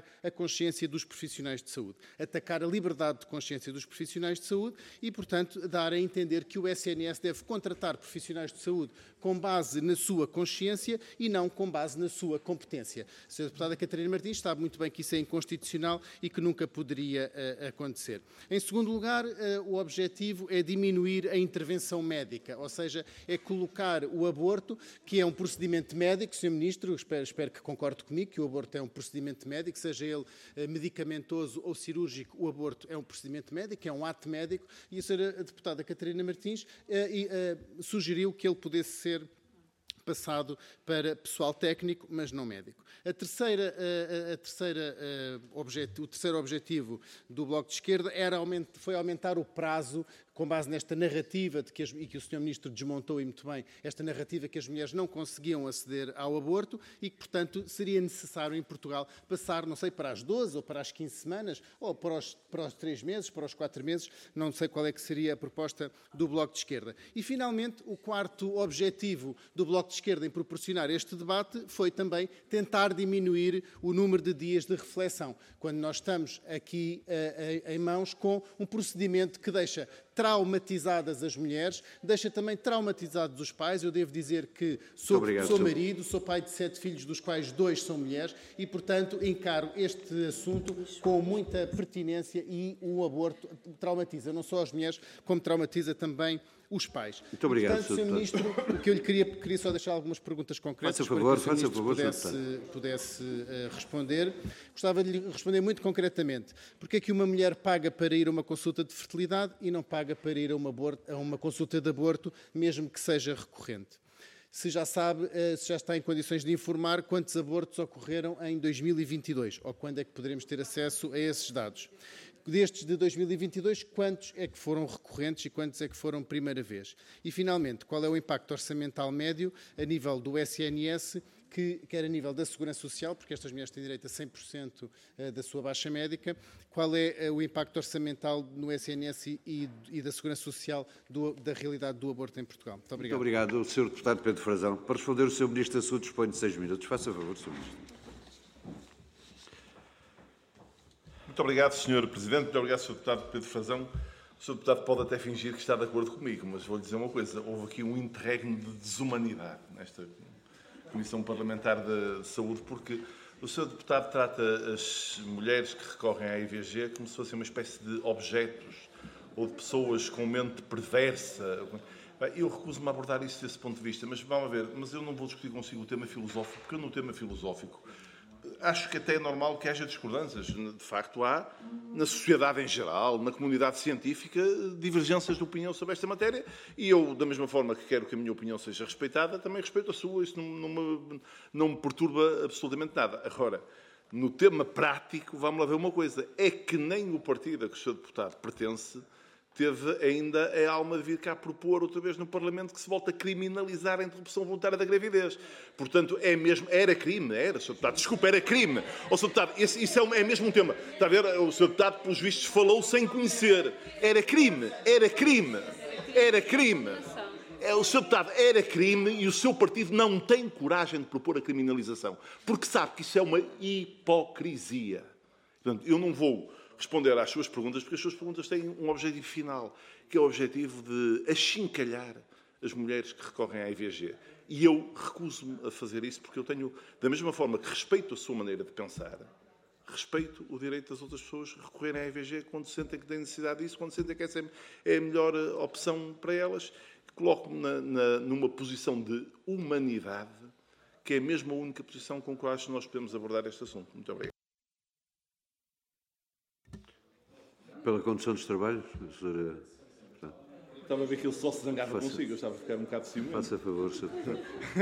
consciência dos profissionais de saúde, atacar a liberdade de consciência dos profissionais de saúde e, portanto, dar a entender que o S N S deve contratar profissionais de saúde com base na sua consciência e não com base na sua competência. A senhora Deputada Catarina Martins sabe muito bem que isso é inconstitucional e que nunca poderia uh, acontecer. Em segundo lugar, uh, o objetivo é diminuir a intervenção médica, ou seja, é colocar o aborto, que é um procedimento médico, senhor Ministro, espero, espero que concorde comigo, que o aborto é um procedimento médico, seja ele uh, medicamentoso ou cirúrgico, o aborto é um procedimento médico, é um ato médico, e a senhora Deputada Catarina Martins uh, uh, sugeriu que ele pudesse ser passado para pessoal técnico, mas não médico. A terceira, a, a terceira, a, objet, o terceiro objetivo do Bloco de Esquerda era aument, foi aumentar o prazo, com base nesta narrativa, de que as, e que o senhor Ministro desmontou e muito bem, esta narrativa que as mulheres não conseguiam aceder ao aborto e que, portanto, seria necessário em Portugal passar, não sei, para as doze ou para as quinze semanas, ou para os, para os três meses, para os quatro meses, não sei qual é que seria a proposta do Bloco de Esquerda. E, finalmente, o quarto objetivo do Bloco de Esquerda em proporcionar este debate foi também tentar diminuir o número de dias de reflexão, quando nós estamos aqui uh, em mãos com um procedimento que deixa traumatizadas as mulheres, deixa também traumatizados os pais. Eu devo dizer que sou, obrigado, sou marido, sou pai de sete filhos, dos quais dois são mulheres, e, portanto, encaro este assunto com muita pertinência e o aborto traumatiza não só as mulheres, como traumatiza também os pais. Muito obrigado, portanto, senhor Ministro, o que eu lhe queria, queria só deixar algumas perguntas concretas faça favor, para que o senhor faça Ministro favor, pudesse, pudesse uh, responder. Gostava de lhe responder muito concretamente. Porque é que uma mulher paga para ir a uma consulta de fertilidade e não paga para ir a uma, aborto, a uma consulta de aborto, mesmo que seja recorrente? Se já sabe, se já está em condições de informar quantos abortos ocorreram em dois mil e vinte e dois, ou quando é que poderemos ter acesso a esses dados. Destes de dois mil e vinte e dois, quantos é que foram recorrentes e quantos é que foram primeira vez? E, finalmente, qual é o impacto orçamental médio a nível do S N S, que, quer a nível da Segurança Social, porque estas mulheres têm direito a cem por cento da sua baixa médica, qual é o impacto orçamental no S N S e, e da Segurança Social do, da realidade do aborto em Portugal? Muito obrigado. Muito obrigado, senhor Deputado Pedro Frazão. Para responder, o senhor Ministro da Saúde dispõe de seis minutos. Faça favor, senhor Ministro. Muito obrigado, senhor Presidente. Muito obrigado, senhor Deputado Pedro Frazão. O senhor Deputado pode até fingir que está de acordo comigo, mas vou-lhe dizer uma coisa. Houve aqui um interregno de desumanidade nesta Comissão Parlamentar da Saúde, porque o senhor Deputado trata as mulheres que recorrem à I V G como se fossem uma espécie de objetos ou de pessoas com mente perversa. Eu recuso-me a abordar isso desse ponto de vista, mas vamos ver, mas eu não vou discutir consigo o tema filosófico, porque eu no tema filosófico acho que até é normal que haja discordâncias. De facto, há, na sociedade em geral, na comunidade científica, divergências de opinião sobre esta matéria e eu, da mesma forma que quero que a minha opinião seja respeitada, também respeito a sua. Isso não, não, me, não me perturba absolutamente nada. Agora, no tema prático, vamos lá ver uma coisa. É que nem o partido a que o senhor Deputado pertence teve ainda a alma de vir cá propor outra vez no Parlamento que se volte a criminalizar a interrupção voluntária da gravidez. Portanto, é mesmo, era crime, era, senhor Deputado, desculpa, era crime. Ó, senhor Deputado, esse, isso é, um, é mesmo um tema. Está a ver? O senhor Deputado, pelos vistos, falou sem conhecer. Era crime, era crime, era crime. É, o senhor Deputado, era crime e o seu partido não tem coragem de propor a criminalização, porque sabe que isso é uma hipocrisia. Portanto, eu não vou responder às suas perguntas, porque as suas perguntas têm um objetivo final, que é o objetivo de achincalhar as mulheres que recorrem à I V G. E eu recuso-me a fazer isso, porque eu tenho, da mesma forma que respeito a sua maneira de pensar, respeito o direito das outras pessoas a recorrerem à I V G quando sentem que têm necessidade disso, quando sentem que essa é a melhor opção para elas. Coloco-me na, na, numa posição de humanidade, que é mesmo a única posição com que eu acho que nós podemos abordar este assunto. Muito obrigado. Pela condução dos trabalhos, senhora... Estava a ver que ele só se zangava Faça... consigo, eu estava a ficar um bocado ciumento. Faça favor, senhor Deputado.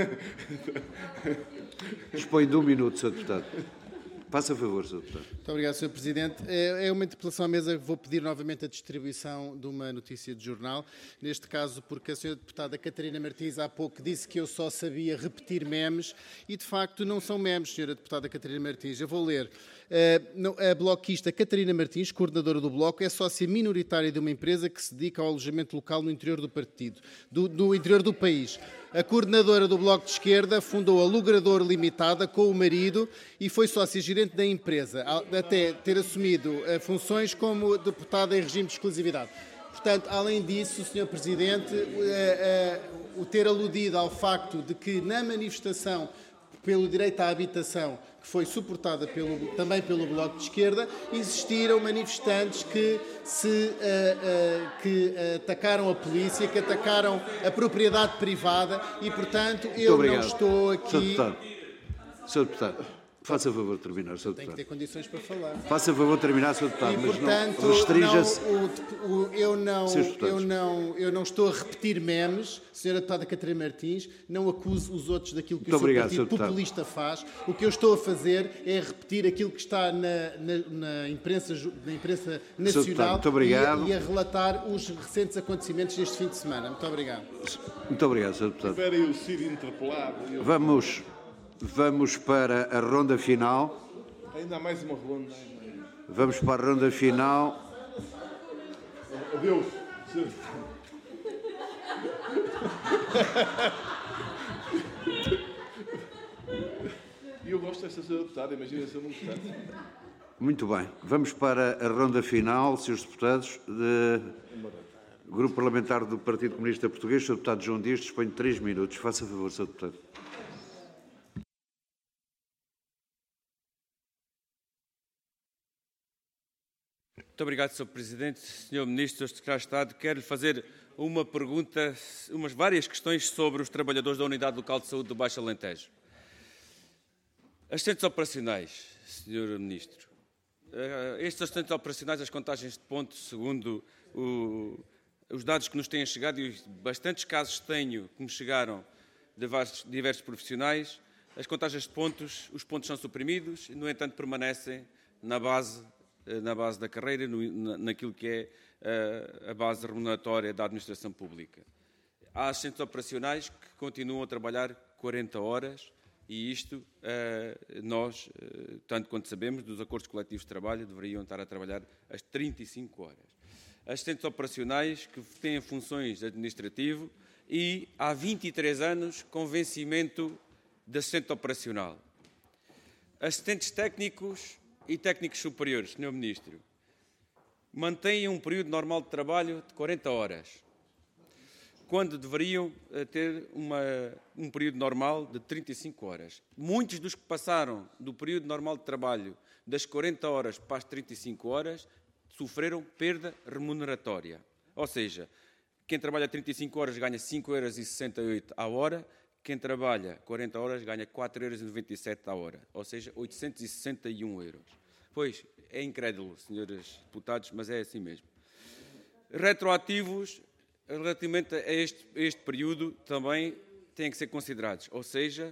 Dispõe de um minuto, senhor Deputado. Faça favor, senhor Deputado. Muito obrigado, senhor Presidente. É uma interpelação à mesa. Vou pedir novamente a distribuição de uma notícia de jornal. Neste caso, porque a senhora Deputada Catarina Martins há pouco disse que eu só sabia repetir memes e, de facto, não são memes, senhora Deputada Catarina Martins. Eu vou ler. A bloquista Catarina Martins, coordenadora do Bloco, é sócia minoritária de uma empresa que se dedica ao alojamento local no interior do partido, do, do interior do país. A coordenadora do Bloco de Esquerda fundou a Logrador Limitada com o marido e foi sócia-gerente da empresa, até ter assumido funções como deputada em regime de exclusividade. Portanto, além disso, senhor Presidente, o ter aludido ao facto de que na manifestação pelo direito à habitação, que foi suportada pelo, também pelo Bloco de Esquerda, existiram manifestantes que, se, uh, uh, que atacaram a polícia, que atacaram a propriedade privada e, portanto, eu não estou aqui... senhor Deputado, senhor Deputado, faça favor de terminar, senhor Deputado. Tem que ter condições para falar. Faça favor de terminar, senhor Deputado, e, mas portanto, não restrinja-se... Não, o, o, eu, não, eu, não, eu não estou a repetir memes, senhora Deputada Catarina Martins, não acuso os outros daquilo que Muito o seu obrigado, partido populista deputado. faz. O que eu estou a fazer é repetir aquilo que está na, na, na, imprensa, na imprensa nacional e a, e a relatar os recentes acontecimentos deste fim de semana. Muito obrigado. Muito obrigado, senhor Deputado. Esperem o Ciro interpelado. Vamos... Vamos para a ronda final. Ainda há mais uma ronda. Vamos para a ronda final. Adeus. E eu gosto desta senhora deputada, imagina se eu não gostasse. Muito bem. Vamos para a ronda final, senhores deputados. De... Grupo Parlamentar do Partido Comunista Português, senhor Deputado João Dias, dispõe de três minutos. Faça favor, senhor Deputado. Muito obrigado, senhor Presidente. senhor Ministro, senhor Secretário de Estado, quero-lhe fazer uma pergunta, umas várias questões sobre os trabalhadores da Unidade Local de Saúde do Baixo Alentejo. Assistentes operacionais, senhor Ministro. Estes assistentes operacionais, as contagens de pontos, segundo o, os dados que nos têm chegado, e bastantes casos tenho que me chegaram de vários, diversos profissionais, as contagens de pontos, os pontos são suprimidos, no entanto permanecem na base na base da carreira, no, naquilo que é uh, a base remuneratória da administração pública. Há assistentes operacionais que continuam a trabalhar quarenta horas e isto, uh, nós, uh, tanto quanto sabemos, dos acordos coletivos de trabalho, deveriam estar a trabalhar às trinta e cinco horas. Assistentes operacionais que têm funções de administrativo e há vinte e três anos com vencimento de assistente operacional. Assistentes técnicos e técnicos superiores, senhor Ministro, mantêm um período normal de trabalho de quarenta horas, quando deveriam ter uma, um período normal de trinta e cinco horas. Muitos dos que passaram do período normal de trabalho das quarenta horas para as trinta e cinco horas sofreram perda remuneratória. Ou seja, quem trabalha trinta e cinco horas ganha cinco euros e sessenta e oito à hora, quem trabalha quarenta horas ganha quatro euros e noventa e sete à hora, ou seja, oitocentos e sessenta e um euros. Pois, é incrédulo, senhores deputados, mas é assim mesmo. Retroativos, relativamente a este, a este período, também têm que ser considerados, ou seja,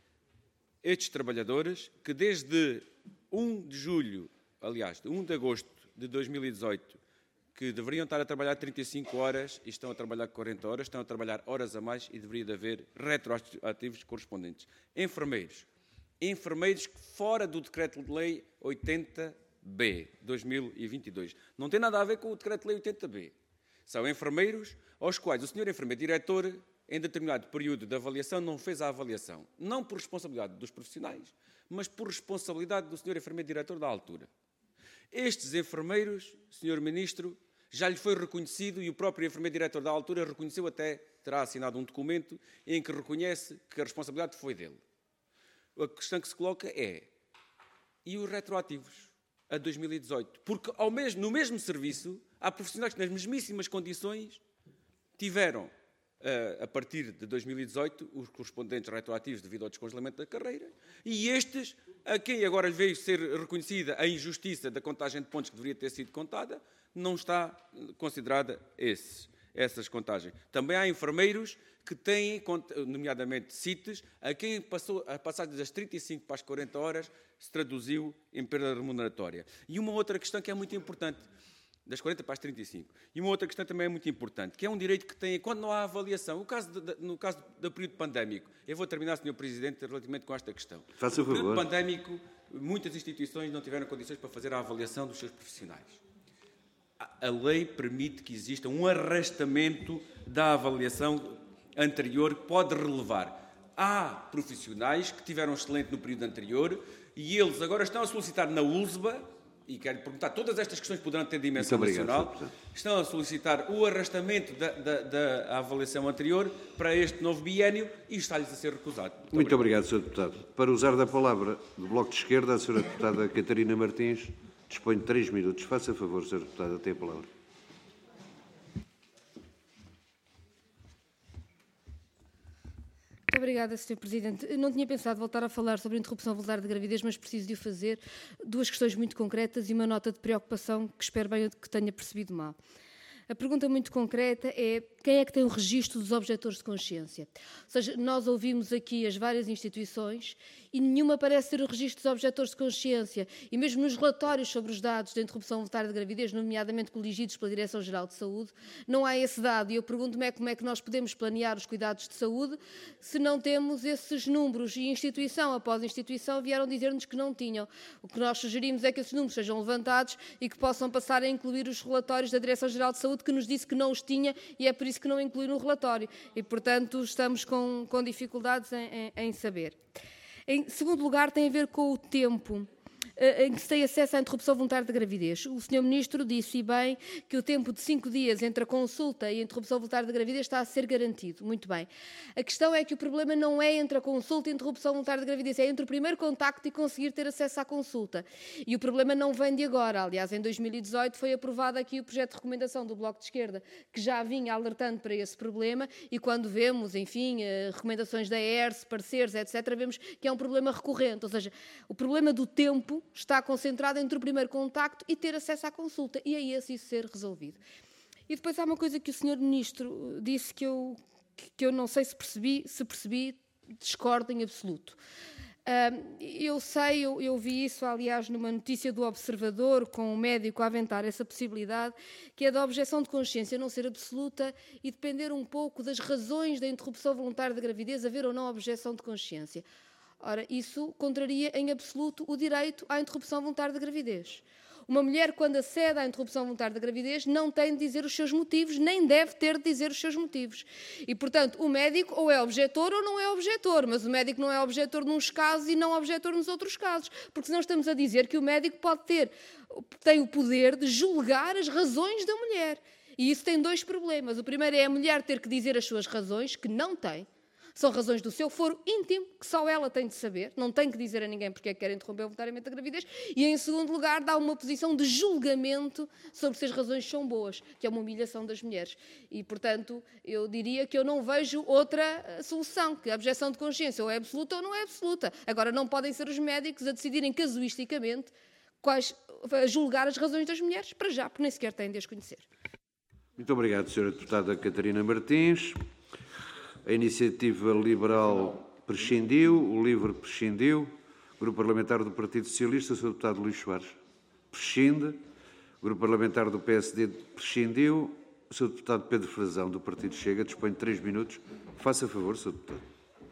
estes trabalhadores que desde um de julho, aliás, de um de agosto de dois mil e dezoito, que deveriam estar a trabalhar trinta e cinco horas e estão a trabalhar quarenta horas, estão a trabalhar horas a mais e deveria de haver retroativos correspondentes. Enfermeiros. Enfermeiros fora do Decreto-Lei oitenta B, dois mil e vinte e dois. Não tem nada a ver com o Decreto-Lei oitenta B. São enfermeiros aos quais o senhor enfermeiro diretor, em determinado período de avaliação, não fez a avaliação. Não por responsabilidade dos profissionais, mas por responsabilidade do senhor enfermeiro diretor da altura. Estes enfermeiros, senhor Ministro, já lhe foi reconhecido e o próprio enfermeiro diretor da altura reconheceu, até terá assinado um documento em que reconhece que a responsabilidade foi dele. A questão que se coloca é, e os retroativos a dois mil e dezoito? Porque ao mesmo, no mesmo serviço há profissionais que nas mesmíssimas condições tiveram, a partir de dois mil e dezoito, os correspondentes retroativos devido ao descongelamento da carreira, e estes, a quem agora lhe veio ser reconhecida a injustiça da contagem de pontos que deveria ter sido contada, não está considerada esses, essas contagens. Também há enfermeiros que têm, nomeadamente C I Ts, a quem passou, a passagem das trinta e cinco para as quarenta horas se traduziu em perda remuneratória. E uma outra questão que é muito importante, das quarenta para as trinta e cinco. E uma outra questão também é muito importante, que é um direito que tem quando não há avaliação. O caso de, de, no caso do período pandémico, eu vou terminar, senhor Presidente, relativamente com esta questão. Faça o favor. No período pandémico, muitas instituições não tiveram condições para fazer a avaliação dos seus profissionais. A, a lei permite que exista um arrastamento da avaliação anterior pode relevar. Há profissionais que tiveram excelente no período anterior e eles agora estão a solicitar na U S B A, e quero perguntar, todas estas questões poderão ter dimensão obrigado, nacional, estão a solicitar o arrastamento da, da, da avaliação anterior para este novo biénio e está-lhes a ser recusado. Muito, Muito obrigado, obrigado senhor Deputado. Para usar da palavra do Bloco de Esquerda, a senhora Deputada Catarina Martins dispõe de três minutos. Faça favor, senhora Deputada, tem a palavra. Muito obrigada, senhor Presidente. Eu não tinha pensado voltar a falar sobre a interrupção voluntária de gravidez, mas preciso de o fazer. Duas questões muito concretas e uma nota de preocupação que espero bem que tenha percebido mal. A pergunta muito concreta é quem é que tem o registro dos objetores de consciência? Ou seja, nós ouvimos aqui as várias instituições e nenhuma parece ter o registro dos objetores de consciência. E mesmo nos relatórios sobre os dados da interrupção voluntária de gravidez, nomeadamente coligidos pela Direção-Geral de Saúde, não há esse dado. E eu pergunto-me como é que nós podemos planear os cuidados de saúde se não temos esses números. E instituição após instituição vieram dizer-nos que não tinham. O que nós sugerimos é que esses números sejam levantados e que possam passar a incluir os relatórios da Direção-Geral de Saúde, que nos disse que não os tinha e é por isso que não inclui no relatório. E, portanto, estamos com, com dificuldades em, em, em saber. Em segundo lugar, tem a ver com o tempo em que se tem acesso à interrupção voluntária da gravidez. O senhor Ministro disse, e bem, que o tempo de cinco dias entre a consulta e a interrupção voluntária da gravidez está a ser garantido. Muito bem. A questão é que o problema não é entre a consulta e a interrupção voluntária da gravidez, é entre o primeiro contacto e conseguir ter acesso à consulta. E o problema não vem de agora. Aliás, em dois mil e dezoito foi aprovado aqui o projeto de recomendação do Bloco de Esquerda, que já vinha alertando para esse problema, e quando vemos, enfim, recomendações da E R S, pareceres, etcétera, vemos que é um problema recorrente. Ou seja, o problema do tempo está concentrado entre o primeiro contacto e ter acesso à consulta, e é esse isso ser resolvido. E depois há uma coisa que o senhor Ministro disse que eu, que eu não sei se percebi, se percebi, discordo em absoluto. Uh, eu sei, eu, eu vi isso, aliás, numa notícia do Observador, com um médico a aventar essa possibilidade, que é da objeção de consciência não ser absoluta e depender um pouco das razões da interrupção voluntária da gravidez, haver ou não objeção de consciência. Ora, isso contraria em absoluto o direito à interrupção voluntária da gravidez. Uma mulher, quando acede à interrupção voluntária da gravidez, não tem de dizer os seus motivos, nem deve ter de dizer os seus motivos. E, portanto, o médico ou é objetor ou não é objetor, mas o médico não é objetor nos casos e não objetor nos outros casos, porque senão estamos a dizer que o médico pode ter, tem o poder de julgar as razões da mulher. E isso tem dois problemas. O primeiro é a mulher ter que dizer as suas razões, que não tem. São razões do seu foro íntimo, que só ela tem de saber, não tem que dizer a ninguém porque é que quer interromper voluntariamente a gravidez, e, em segundo lugar, dá uma posição de julgamento sobre se as razões são boas, que é uma humilhação das mulheres. E, portanto, eu diria que eu não vejo outra solução, que a objeção de consciência ou é absoluta ou não é absoluta. Agora, não podem ser os médicos a decidirem casuisticamente quais, a julgar as razões das mulheres, para já, porque nem sequer têm de as conhecer. Muito obrigado, senhora Deputada Catarina Martins. A Iniciativa Liberal prescindiu, o LIVRE prescindiu, o Grupo Parlamentar do Partido Socialista, o senhor Deputado Luís Soares prescinde, o Grupo Parlamentar do P S D prescindiu, o senhor Deputado Pedro Frazão, do Partido Chega, dispõe de três minutos. Faça favor, senhor Deputado.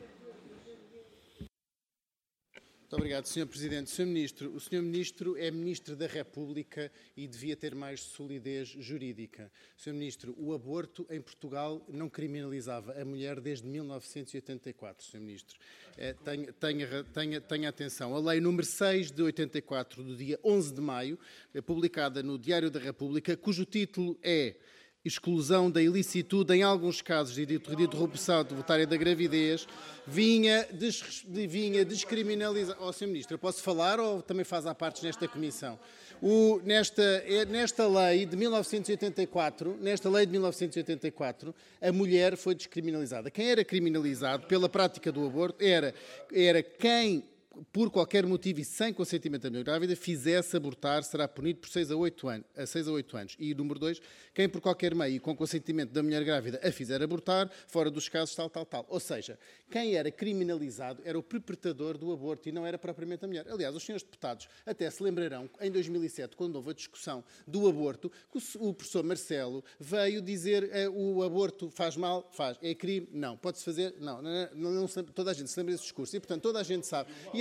Muito obrigado, senhor Presidente. senhor Ministro, o senhor Ministro é Ministro da República e devia ter mais solidez jurídica. senhor Ministro, o aborto em Portugal não criminalizava a mulher desde mil novecentos e oitenta e quatro, senhor Ministro. É, tenha, tenha, tenha, tenha atenção. A Lei número seis de oitenta e quatro, do dia onze de maio, é publicada no Diário da República, cujo título é exclusão da ilicitude em alguns casos de interrupção voluntária da gravidez, vinha, des, vinha descriminalizar... Oh, senhor Ministro, eu posso falar ou também faz à parte nesta comissão? O, nesta, nesta lei de mil novecentos e oitenta e quatro, nesta lei de mil novecentos e oitenta e quatro, a mulher foi descriminalizada. Quem era criminalizado pela prática do aborto era, era quem, por qualquer motivo e sem consentimento da mulher grávida, fizesse abortar, será punido por seis a oito anos. A seis a oito anos. E, número dois, quem por qualquer meio e com consentimento da mulher grávida a fizer abortar, fora dos casos tal, tal, tal. Ou seja, quem era criminalizado era o perpetrador do aborto e não era propriamente a mulher. Aliás, os senhores deputados até se lembrarão, em dois mil e sete, quando houve a discussão do aborto, que o professor Marcelo veio dizer eh, o aborto faz mal? Faz. É crime? Não. Pode-se fazer? Não. Não, não, não. Toda a gente se lembra desse discurso e, portanto, toda a gente sabe. E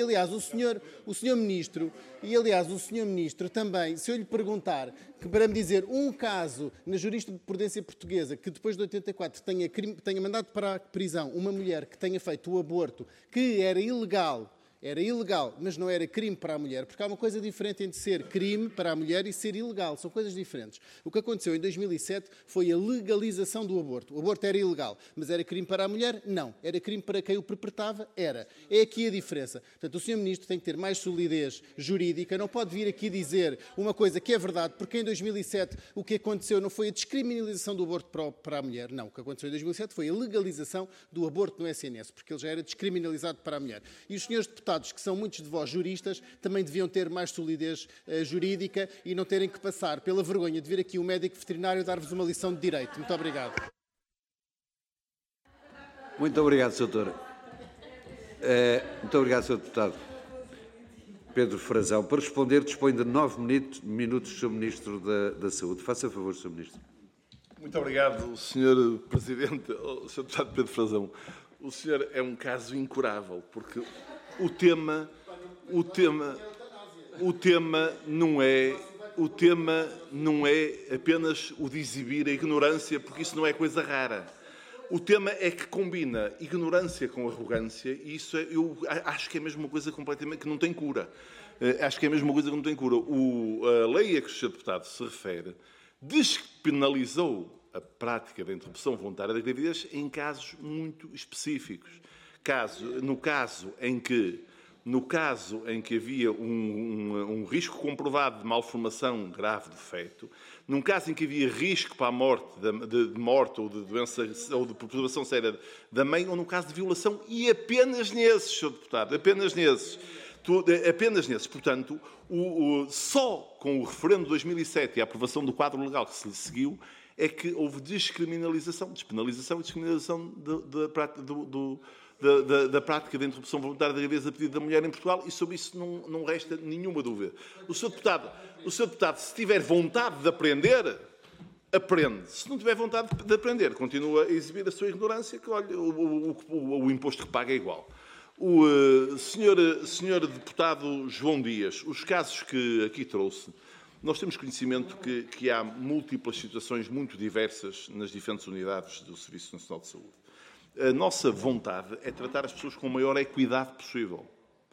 aliás, o senhor, o senhor Ministro, e aliás, o senhor Ministro também, se eu lhe perguntar que para me dizer um caso na jurisprudência portuguesa que depois de oitenta e quatro tenha, tenha mandado para a prisão uma mulher que tenha feito o aborto, que era ilegal, era ilegal, mas não era crime para a mulher, porque há uma coisa diferente entre ser crime para a mulher e ser ilegal. São coisas diferentes. O que aconteceu em dois mil e sete foi a legalização do aborto. O aborto era ilegal, mas era crime para a mulher? Não. Era crime para quem o perpetrava? Era. É aqui a diferença. Portanto, o senhor Ministro tem que ter mais solidez jurídica, não pode vir aqui dizer uma coisa que é verdade, porque em dois mil e sete o que aconteceu não foi a descriminalização do aborto para a mulher. Não. O que aconteceu em dois mil e sete foi a legalização do aborto no S N S, porque ele já era descriminalizado para a mulher. E os senhores deputados, que são muitos de vós juristas, também deviam ter mais solidez uh, jurídica e não terem que passar pela vergonha de vir aqui um médico veterinário dar-vos uma lição de direito. Muito obrigado. Muito obrigado, senhor Doutor. Uh, muito obrigado, senhor Deputado. Pedro Frazão. Para responder, dispõe de nove minutos, minutos senhor Ministro da, da Saúde. Faça favor, senhor Ministro. Muito obrigado, senhor Presidente. Oh, senhor Deputado Pedro Frazão. O senhor é um caso incurável, porque o tema, o tema, o tema não é, o tema não é apenas o de exibir a ignorância, porque isso não é coisa rara. O tema é que combina ignorância com arrogância, e isso é, eu acho que é mesmo uma coisa completamente que não tem cura. Acho que é mesmo uma coisa que não tem cura. O, a lei a que o senhor Deputado se refere despenalizou a prática da interrupção voluntária da gravidez em casos muito específicos. Caso, no caso em que, no caso em que havia um, um, um risco comprovado de malformação grave do feto, num caso em que havia risco para a morte, de, de morte ou de doença ou de perturbação séria da mãe, ou no caso de violação, e apenas nesses, senhor Deputado, apenas nesses. Apenas nesses. Portanto, o, o, só com o referendo de dois mil e sete e a aprovação do quadro legal que se lhe seguiu, é que houve descriminalização, despenalização e descriminalização de, de, do, do, da, da, da prática da interrupção voluntária da gravidez a pedido da mulher em Portugal, e sobre isso não, não resta nenhuma dúvida. O senhor Deputado, o senhor Deputado, se tiver vontade de aprender, aprende. Se não tiver vontade de aprender, continua a exibir a sua ignorância, que olha, o, o, o, o imposto que paga é igual. O uh, senhor, senhor Deputado João Dias, os casos que aqui trouxe, nós temos conhecimento que, que há múltiplas situações muito diversas nas diferentes unidades do Serviço Nacional de Saúde. A nossa vontade é tratar as pessoas com a maior equidade possível.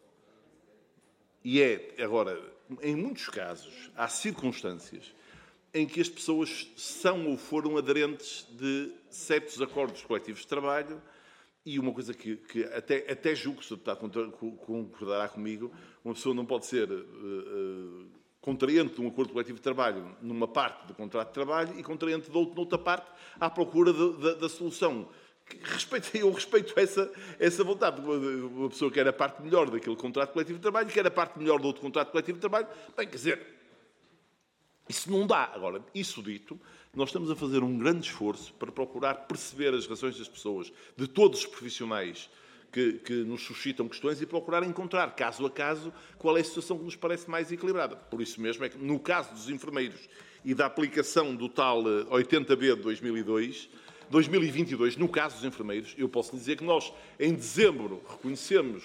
E é, agora, em muitos casos, há circunstâncias em que as pessoas são ou foram aderentes de certos acordos coletivos de trabalho, e uma coisa que, que até, até julgo que o senhor Deputado concordará comigo, uma pessoa não pode ser uh, uh, contraente de um acordo coletivo de trabalho numa parte do contrato de trabalho e contraente de outro noutra parte à procura de, de, da solução. Respeito, eu respeito essa, essa vontade. Uma pessoa que era a parte melhor daquele contrato coletivo de trabalho, que era a parte melhor do outro contrato coletivo de trabalho, bem, quer dizer, isso não dá. Agora, isso dito, nós estamos a fazer um grande esforço para procurar perceber as razões das pessoas, de todos os profissionais que, que nos suscitam questões, e procurar encontrar, caso a caso, qual é a situação que nos parece mais equilibrada. Por isso mesmo é que, no caso dos enfermeiros e da aplicação do tal oitenta B de dois mil e dois, dois mil e vinte e dois, no caso dos enfermeiros, eu posso lhe dizer que nós, em dezembro, reconhecemos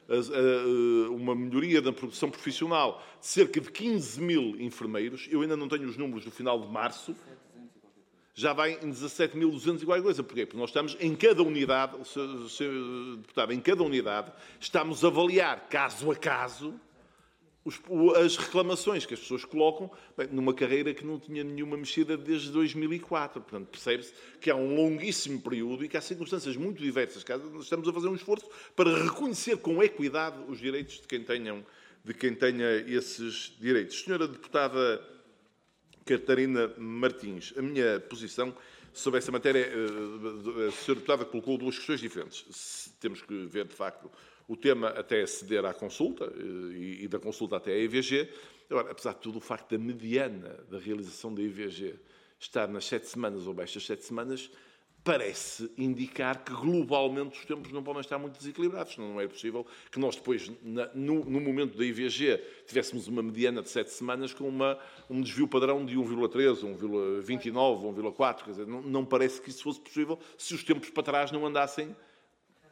uma melhoria da produção profissional de cerca de quinze mil enfermeiros. Eu ainda não tenho os números do final de março. Já vai em dezassete mil e duzentos e igual coisa. Porquê? Porque nós estamos em cada unidade, senhor Deputado, em cada unidade, estamos a avaliar, caso a caso, os, as reclamações que as pessoas colocam, bem, numa carreira que não tinha nenhuma mexida desde dois mil e quatro. Portanto, percebe-se que há um longuíssimo período e que há circunstâncias muito diversas. Nós estamos a fazer um esforço para reconhecer com equidade os direitos de quem, tenham, de quem tenha esses direitos. Senhora Deputada Catarina Martins, a minha posição sobre essa matéria, a senhora Deputada colocou duas questões diferentes. Temos que ver, de facto, o tema até aceder à consulta e da consulta até à I V G. Agora, apesar de tudo, o facto da mediana da realização da I V G estar nas sete semanas ou abaixo das sete semanas parece indicar que, globalmente, os tempos não podem estar muito desequilibrados. Não é possível que nós depois, no, no momento da I V G, tivéssemos uma mediana de sete semanas com uma, um desvio padrão de um vírgula três, um vírgula vinte e nove, um vírgula quatro. Quer dizer, não, não parece que isso fosse possível se os tempos para trás não andassem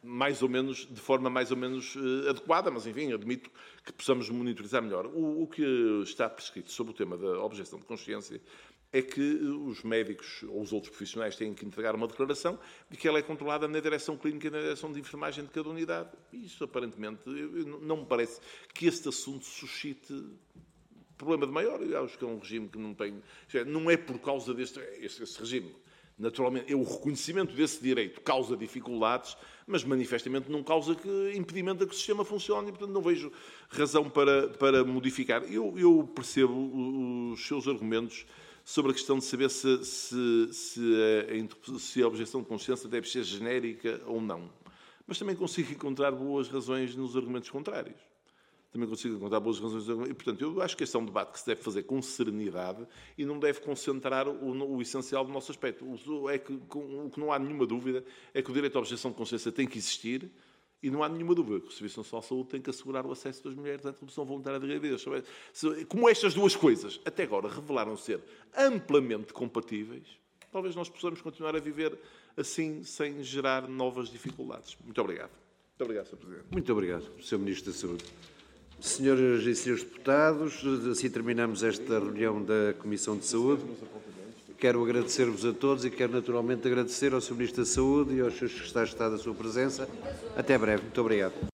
mais ou menos, de forma mais ou menos uh, adequada, mas enfim, admito que possamos monitorizar melhor. O, o que está prescrito sobre o tema da objeção de consciência é que os médicos ou os outros profissionais têm que entregar uma declaração de que ela é controlada na direção clínica e na direção de enfermagem de cada unidade. E isso, aparentemente, não me parece que este assunto suscite problema de maior. Eu acho que é um regime que não tem... Não é por causa deste este, este regime. Naturalmente, é o reconhecimento desse direito causa dificuldades, mas manifestamente não causa que, impedimento a que o sistema funcione e, portanto, não vejo razão para, para modificar. Eu, eu percebo os seus argumentos sobre a questão de saber se, se, se, a, se a objeção de consciência deve ser genérica ou não. Mas também consigo encontrar boas razões nos argumentos contrários. Também consigo encontrar boas razões. E, portanto, eu acho que este é um debate que se deve fazer com serenidade e não deve concentrar o, o essencial do nosso aspecto. O, é que, com, o que não há nenhuma dúvida é que o direito à objeção de consciência tem que existir e não há nenhuma dúvida que o Serviço Nacional de Saúde tem que assegurar o acesso das mulheres à interrupção voluntária de gravidez. Como estas duas coisas, até agora, revelaram ser amplamente compatíveis, talvez nós possamos continuar a viver assim, sem gerar novas dificuldades. Muito obrigado. Muito obrigado, senhor Presidente. Muito obrigado, senhor Ministro da Saúde. Senhoras e senhores deputados, assim terminamos esta reunião da Comissão de Saúde. Quero agradecer-vos a todos e quero naturalmente agradecer ao senhor Ministro da Saúde e aos senhores secretários de Estado a sua presença. Até breve. Muito obrigado.